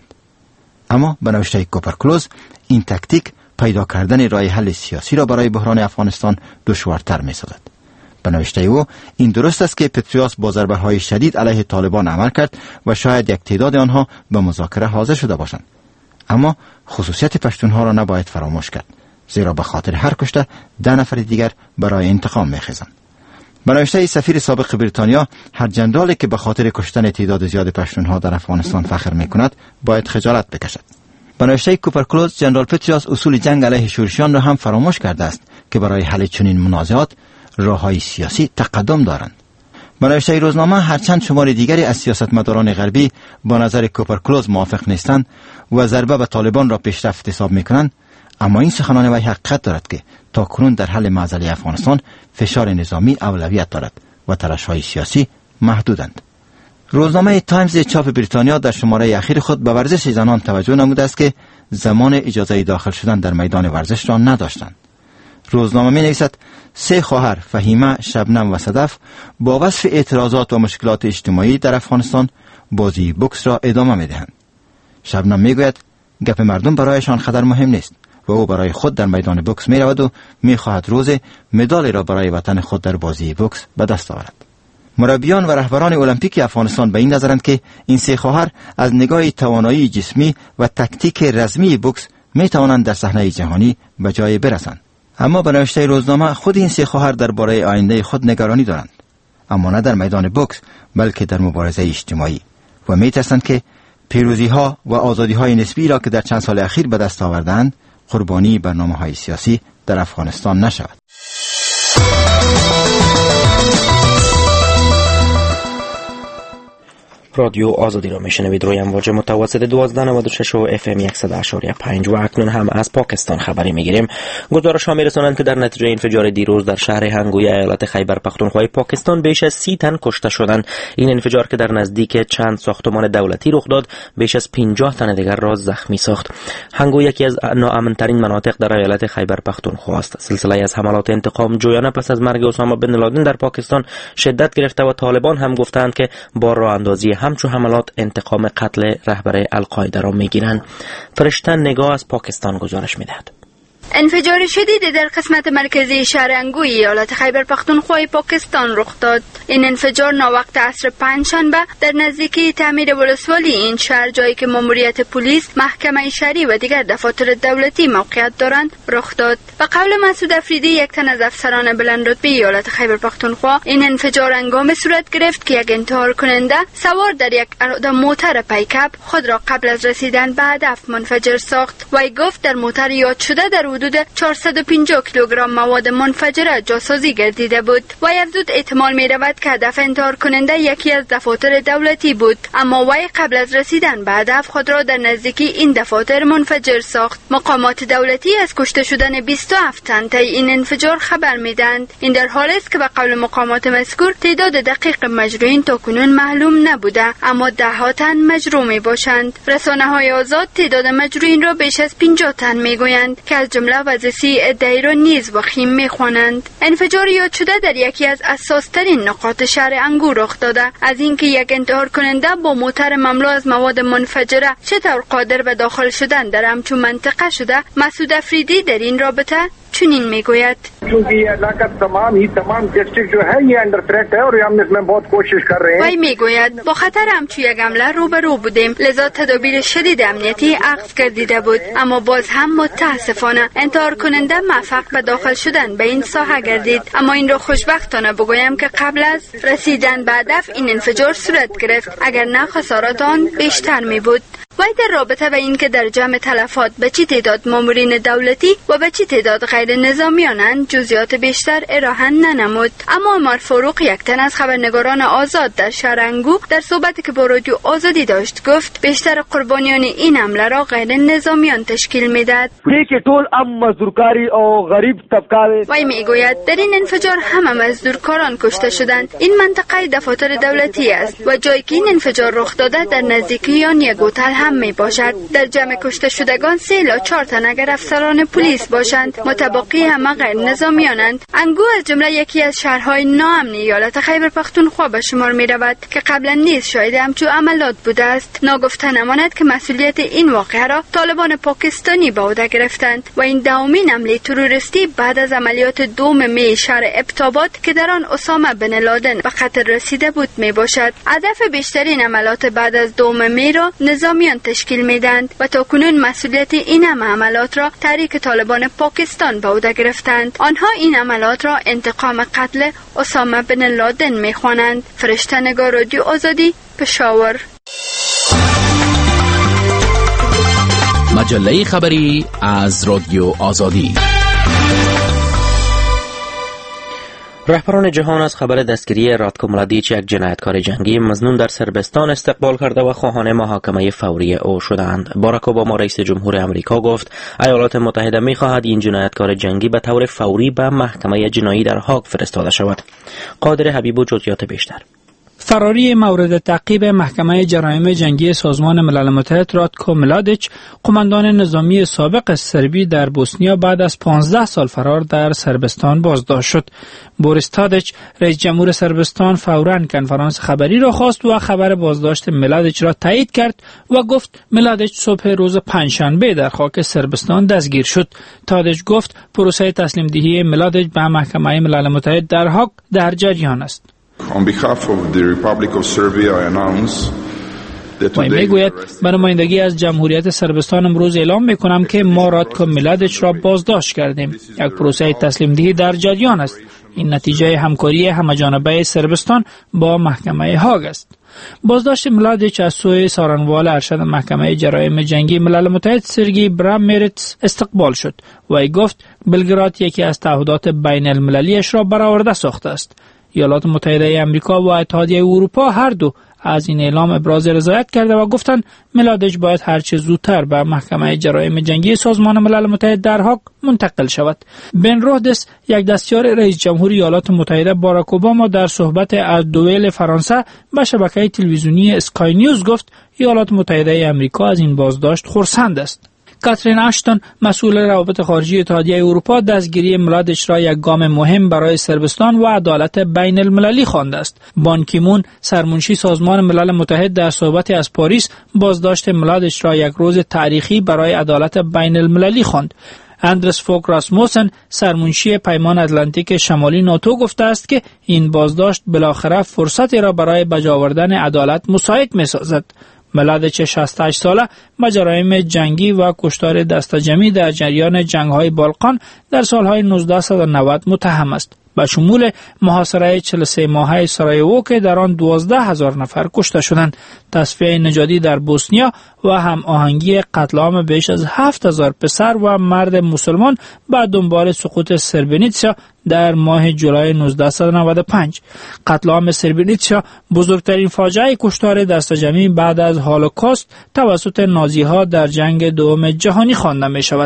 اما به نوشته کوپرکلوز، این تکتیک پیدا کردن راه حل سیاسی را برای بحران افغانستان دشوارتر می‌سازد. به نوشته او، این درست است که پتریاس با ضربه‌های شدید علیه طالبان عمل کرد و شاید یک تعداد آنها به مذاکره حاضر شده باشند. اما خصوصیت پشتونها را نباید فراموش کرد، زیرا به خاطر هر کشته ده نفر دیگر برای انتقام می‌خیزند. به نوشته سفیر سابق بریتانیا، هر جنرالی که به خاطر کشتن تعداد زیاد پشتونها در افغانستان فخر می‌کند باید خجالت بکشد. به نوشته کوپرکلوز، جنرال پتریاس اصول جنگ علیه شورشیان را هم فراموش کرده است که برای حل چنین منازعات راه‌های سیاسی تقدم دارند. به نوشته روزنامه، هرچند شمار دیگری از سیاستمداران غربی با نظر کوپرکلوز موافق نیستند و ضربه به طالبان را پیشرفت حساب می‌کنند، اما این سخنان وی حقیقت دارد که تاکنون در حل معضله افغانستان فشار نظامی اولویت دارد و تلاش‌های سیاسی محدودند. روزنامه تایمز چاپ بریتانیا در شماره اخیر خود به ورزش زنان توجه نموده است که زمان اجازه داخل شدن در میدان ورزش را نداشتند. روزنامه می نویسد سه خواهر فهیمه، شبنم و صدف با وصف اعتراضات و مشکلات اجتماعی در افغانستان بازی بوکس را ادامه می دهند. شبنم می گوید گپ مردم برایشان خطر مهم نیست و او برای خود در میدان بوکس می رود و می خواهد روز مدالی را برای وطن خود در بازی بوکس به دست آورد. مربیان و رهبران المپیک افغانستان به این نظرند که این سه خواهر از نگاه توانایی جسمی و تکتیک رزمی بوکس می توانند در صحنه جهانی به جای برسند. اما به نوشته روزنامه، خود این سه خواهر درباره آینده خود نگرانی دارند، اما نه در میدان بوکس بلکه در مبارزه اجتماعی، و می ترسند که پیروزی ها و آزادی های نسبی را که در چند سال اخیر به دست آوردند قربانی برنامه های سیاسی در افغانستان نشود. رادیو آزادی را میشنوید روی امواج متوسط دوازده نود و شش و اف ام صد و اشاری پنج و اکنون هم از پاکستان خبری میگیریم. گزارش ها میرسانند که در نتیجه انفجار دیروز در شهر هنگوی ایالت خیبر پختونخوا پاکستان بیش از سی تن کشته شدند. این انفجار که در نزدیک چند ساختمان دولتی رخ داد بیش از پنجاه تن دیگر را زخمی ساخت. هنگو یکی از ناامن‌ترین مناطق در ایالت خیبر پختونخوا است. سلسله از حملات انتقام جویانه پس از مرگ اسامه بن لادن در پاکستان شدت گرفته و طالبان هم گفتند که با راه اندازی همچو حملات انتقام قتل رهبر القاعده را میگیرند. فرشته نگاه از پاکستان گزارش میدهد. انفجار شدید در قسمت مرکزی شهر انگوی ایالت خیبر پختونخوا پاکستان رخ داد. این انفجار ناوقت عصر پنجشنبه در نزدیکی تعمیر ولسوالی این شهر، جایی که ماموریت پلیس، محکمه شهری و دیگر دفاتر دولتی موقعیت دارند، رخ داد. به قول مسعود افریدی، یک تن از افسران بلند رتبه ایالت خیبر پختونخوا، این انفجار هنگام صورت گرفت که یک انتحار کننده سوار در یک اراده موتر پیکاپ خود را قبل از رسیدن به هدف منفجر ساخت. وی گفت در موتر یاد شده در حدود چهارصد و پنجاه کیلوگرم مواد منفجره جاسازی گردیده بود. وی افزود احتمال می رود که هدف انتحار کننده یکی از دفاتر دولتی بود، اما وی قبل از رسیدن به هدف خود را در نزدیکی این دفاتر منفجر ساخت. مقامات دولتی از کشته شدن بیست و هفت تن طی این انفجار خبر میدند. این در حالی است که به قول مقامات مذکور تعداد دقیق مجروحین تاکنون معلوم نبوده، اما ده ها تن مجروح می باشند. رسانه های آزاد تعداد مجروحین را بیش از پنجاه تن می گویند که از جمله وزسی ادعی را نیز وخیم می خوانند. انفجار یاد شده در یکی از اساس‌ترین نقاط شهر انگور رخ داده. از اینکه یک انتحار کننده با موتر مملو از مواد منفجره چطور قادر به داخل شدن در همچون منطقه شده، مسعود افریدی در این رابطه چنین میگوید. وی میگوید با خطر همچو یک حمله روبرو بودیم، لذا تدابیر شدید امنیتی اخذ گردیده بود، اما باز هم متاسفانه انتحار کننده موفق به داخل شدن به این ساحه گردید. اما این را خوشبختانه بگویم که قبل از رسیدن به هدف این انفجار صورت گرفت، اگر نه خسارات آن بیشتر می بود. وی در رابطه به اینکه در جمع تلفات به چه تعداد مامورین دولتی و به چه تعداد غیر نظامیانند جزئیات بیشتر ارائه ننمود. اما عمر فاروق، یک تن از خبرنگاران آزاد در شهر انگو، در صحبتی که با رادیو آزادی داشت گفت بیشتر قربانیان این حمله را غیر نظامیان تشکیل میداد. که طول ام مزدورکاری او غریب طبقه. وی میگوید در این انفجار همه مزدورکاران کشته شدند. این منطقه دفاتر دولتی است و جایی که این انفجار رخ داده در نزدیکی آن یک هتل هم می باشد. در جمع کشته شدگان سه الی چهار تن اگر افسران پلیس باشند، متبقی همه غیر نظامیانند. انگو از جمله یکی از شهرهای ناامن ایالت خیبر پختونخوا به شمار می رود که قبلا نیز شاهد همچون عملات بوده است. ناگفته نماند که مسئولیت این واقعه را طالبان پاکستانی به عهده گرفتند و این دومین حمله تروریستی بعد از عملیات دوم می شهر ابتاباد که در آن اسامه بن لادن به قتل رسیده بود می باشد. هدف بیشترین عملات بعد از دوم می را نظامیان تشکیل میدند و تاکنون مسئولیت این همه عملات را تحریک طالبان پاکستان به عهده گرفتند. آنها این عملات را انتقام قتل اسامه بن لادن می خوانند. فرشته نگار، رادیو آزادی، پشاور. مجله خبری از رادیو آزادی. رهبران جهان از خبر دستگیری راتکو ملادیچ، یک جنایتکار جنگی مظنون در سربستان، استقبال کرده و خواهان محاکمه فوری او شدند. باراک اوباما رئیس جمهور آمریکا گفت ایالات متحده می‌خواهد این جنایتکار جنگی به طور فوری به محکمه جنایی در هاگ فرستاده شود. قادر حبیبو جزئیات بیشتر. فراری مورد تعقیب محکمه جرایم جنگی سازمان ملل متحد راتکو ملادیچ، قماندان نظامی سابق سربی در بوسنیا، بعد از پانزده سال فرار در سربستان بازداشت شد. بوریس تادیچ، رئیس جمهور سربستان، فوراً کنفرانس خبری را خواست و خبر بازداشت ملادیچ را تایید کرد و گفت ملادیچ صبح روز پنجشنبه در خاک سربستان دستگیر شد. تادیچ گفت پروسه تسلیم دهی ملادیچ به محکمه ملل متحد در هاگ در جریان است. On behalf of the Republic of Serbia, I announce that today میگوید به نمایندگی از جمهوریت سربستان امروز اعلام میکنم که ما راتکو ملادیچ را بازداشت کردیم. یک پروسه تسلیم دهی در جریان است. این نتیجه همکاری همه‌جانبه سربستان با محکمه هاگ است. بازداشت ملادیچ از سوی سارنوال ارشد محکمه جرایم جنگی ملل متحد سرگی برامریتس استقبال شد و ای گفت بلگراد یکی از تعهدات بین المللیش را برآورده ساخته است. ایالات متحده آمریکا و اتحادیه اروپا هر دو از این اعلام ابراز رضایت کرده و گفتند ملادیچ باید هرچه زودتر به محکمه جرایم جنگی سازمان ملل متحد در هاگ منتقل شود. بن رودس، یک دستیار رئیس جمهور ایالات متحده باراک اوباما، در صحبت از دوئل فرانسه به شبکه تلویزیونی اسکای نیوز گفت ایالات متحده آمریکا از این بازداشت خرسند است. کاترین اشتون، مسئول روابط خارجی اتحادیه اروپا، دستگیری ملادیچ را یک گام مهم برای سربستان و عدالت بین المللی خوانده است. بان کی مون، سرمنشی سازمان ملل متحد، در صحبتی از پاریس بازداشت ملادیچ را یک روز تاریخی برای عدالت بین المللی خواند. اندرس فوک راسموسن، سرمنشی پیمان اتلانتیک شمالی ناتو، گفته است که این بازداشت بالاخره فرصتی را برای بجا آوردن عدالت مساعد می‌سازد. ملادیچ شصت و هشت ساله به جرایم جنگی و کشتار دست جمعی در جریان جنگ‌های بالقان در سالهای نوزده نود متهم است، به شمول محاصره چهل و سه ماهه سارایوو که در آن دوازده هزار نفر کشته شدند، تصفیه نژادی در بوسنیا و هم آهنگی قتل عام بیش از هفت هزار پسر و مرد مسلمان بعد دنبال سقوط سربرینیتسا در ماه جولای نوزده نود و پنج. قتل عام سربرینیتسا بزرگترین فاجعه کشتار دست جمعی بعد از هولوکاست توسط نازی‌ها در جنگ دوم جهانی خوانده می شود.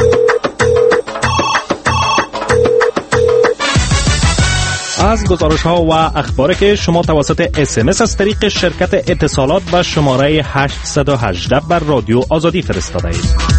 از گزارش ها و اخباری که شما توسط اس ام اس از طریق شرکت اتصالات به شماره هشت یک هشت بر رادیو آزادی فرستاده اید.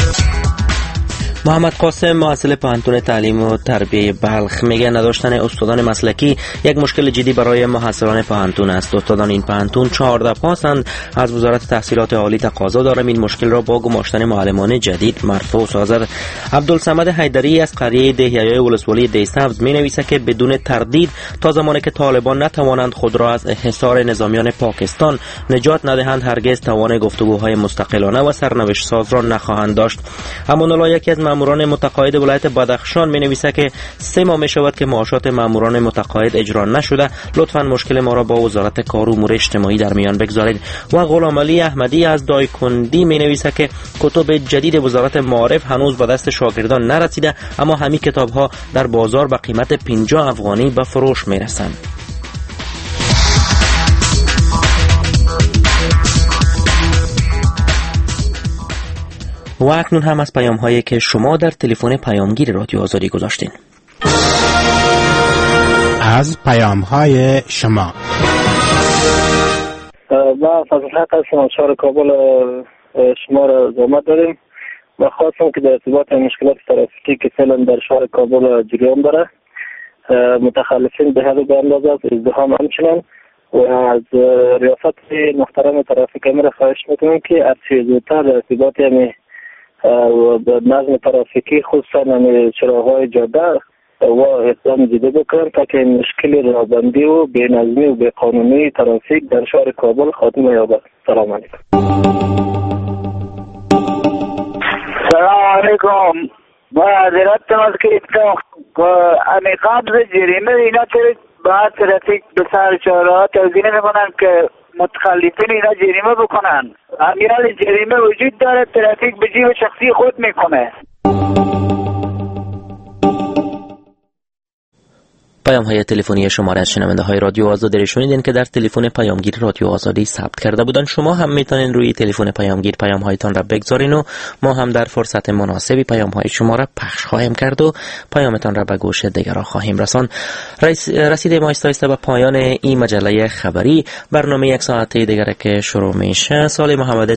محمد قاسم، محصل پانتون تعلیم و تربیه بلخ، میگه نداشتن استادان مسلکی یک مشکل جدی برای محصلان پانتون است. استادان این پانتون چهارده پاسند. از وزارت تحصیلات عالی تقاضا دارم این مشکل را با گماشتن معلمان جدید مرفوع سازد. عبدالصمد حیدری از قریه دهیای ولسوالی دیسبز می نویسه که بدون تردید تا زمانی که طالبان نتوانند خود را از حصار نظامیان پاکستان نجات ندهند هرگز توان گفتگوهای مستقلانه و سرنوشت ساز را نخواهند داشت. همون الله، یکی از ماموران متقاعد ولایت بدخشان می نویسه که سه ماه می شود که معاشات ماموران متقاعد اجرا نشده، لطفاً مشکل ما را با وزارت کار و امور اجتماعی در میان بگذارید. و غلامعلی احمدی از دایکندی می نویسه که کتب جدید وزارت معارف هنوز به دست شاگردان نرسیده، اما همین کتاب ها در بازار به قیمت پنجاه افغانی به فروش می رسند. و اکنون هم از پیام هایی که شما در تلفن پیامگیر رادیو آزادی گذاشتین. از پیام های شما با فضلحق هستم از شهر کابل شما را زحمت داریم و خواستم که در ارتباط مشکلات ترافیکی که فعلا در شهر کابل جریان داره متخلفین به حد به اندازه از ازدحام همچنان و از ریاست محترم ترافیک امر خواهش میکنم که هرچی زودتر در ارتباط یعنی نظم ترافیکی خصوصا چراغ‌های جاده و اقدام جدی بکنن تا که مشکل رابندی و بی‌نظمی و بی‌قانونی ترافیک در شهر کابل خاتمه یابد. سلام علیکم. سلام علیکم. با حضرت تماس گرفتم امی قبض جریمه اینا که بعد ترافیک به سر چهارراه توضیح نمیکنن که متخلفین اینا جریمه بکنن. امیال جریمه وجود داره، ترافیک به جیب شخصی خود میکنه. پیام های تلفنی شماره از شنونده های رادیو آزادی را شنیدین که در تلفن پیامگیر رادیو آزادی ثبت کرده بودن. شما هم میتونین روی تلفن پیامگیر پیام هایتان را بگذارین و ما هم در فرصت مناسبی پیام های شما را پخش خواهیم کرد و پیامتان را به گوش دیگران خواهیم رساند. رسیده ما ایستا به پایان این مجله خبری. برنامه یک ساعته دیگر که شروع میشه. سال محمد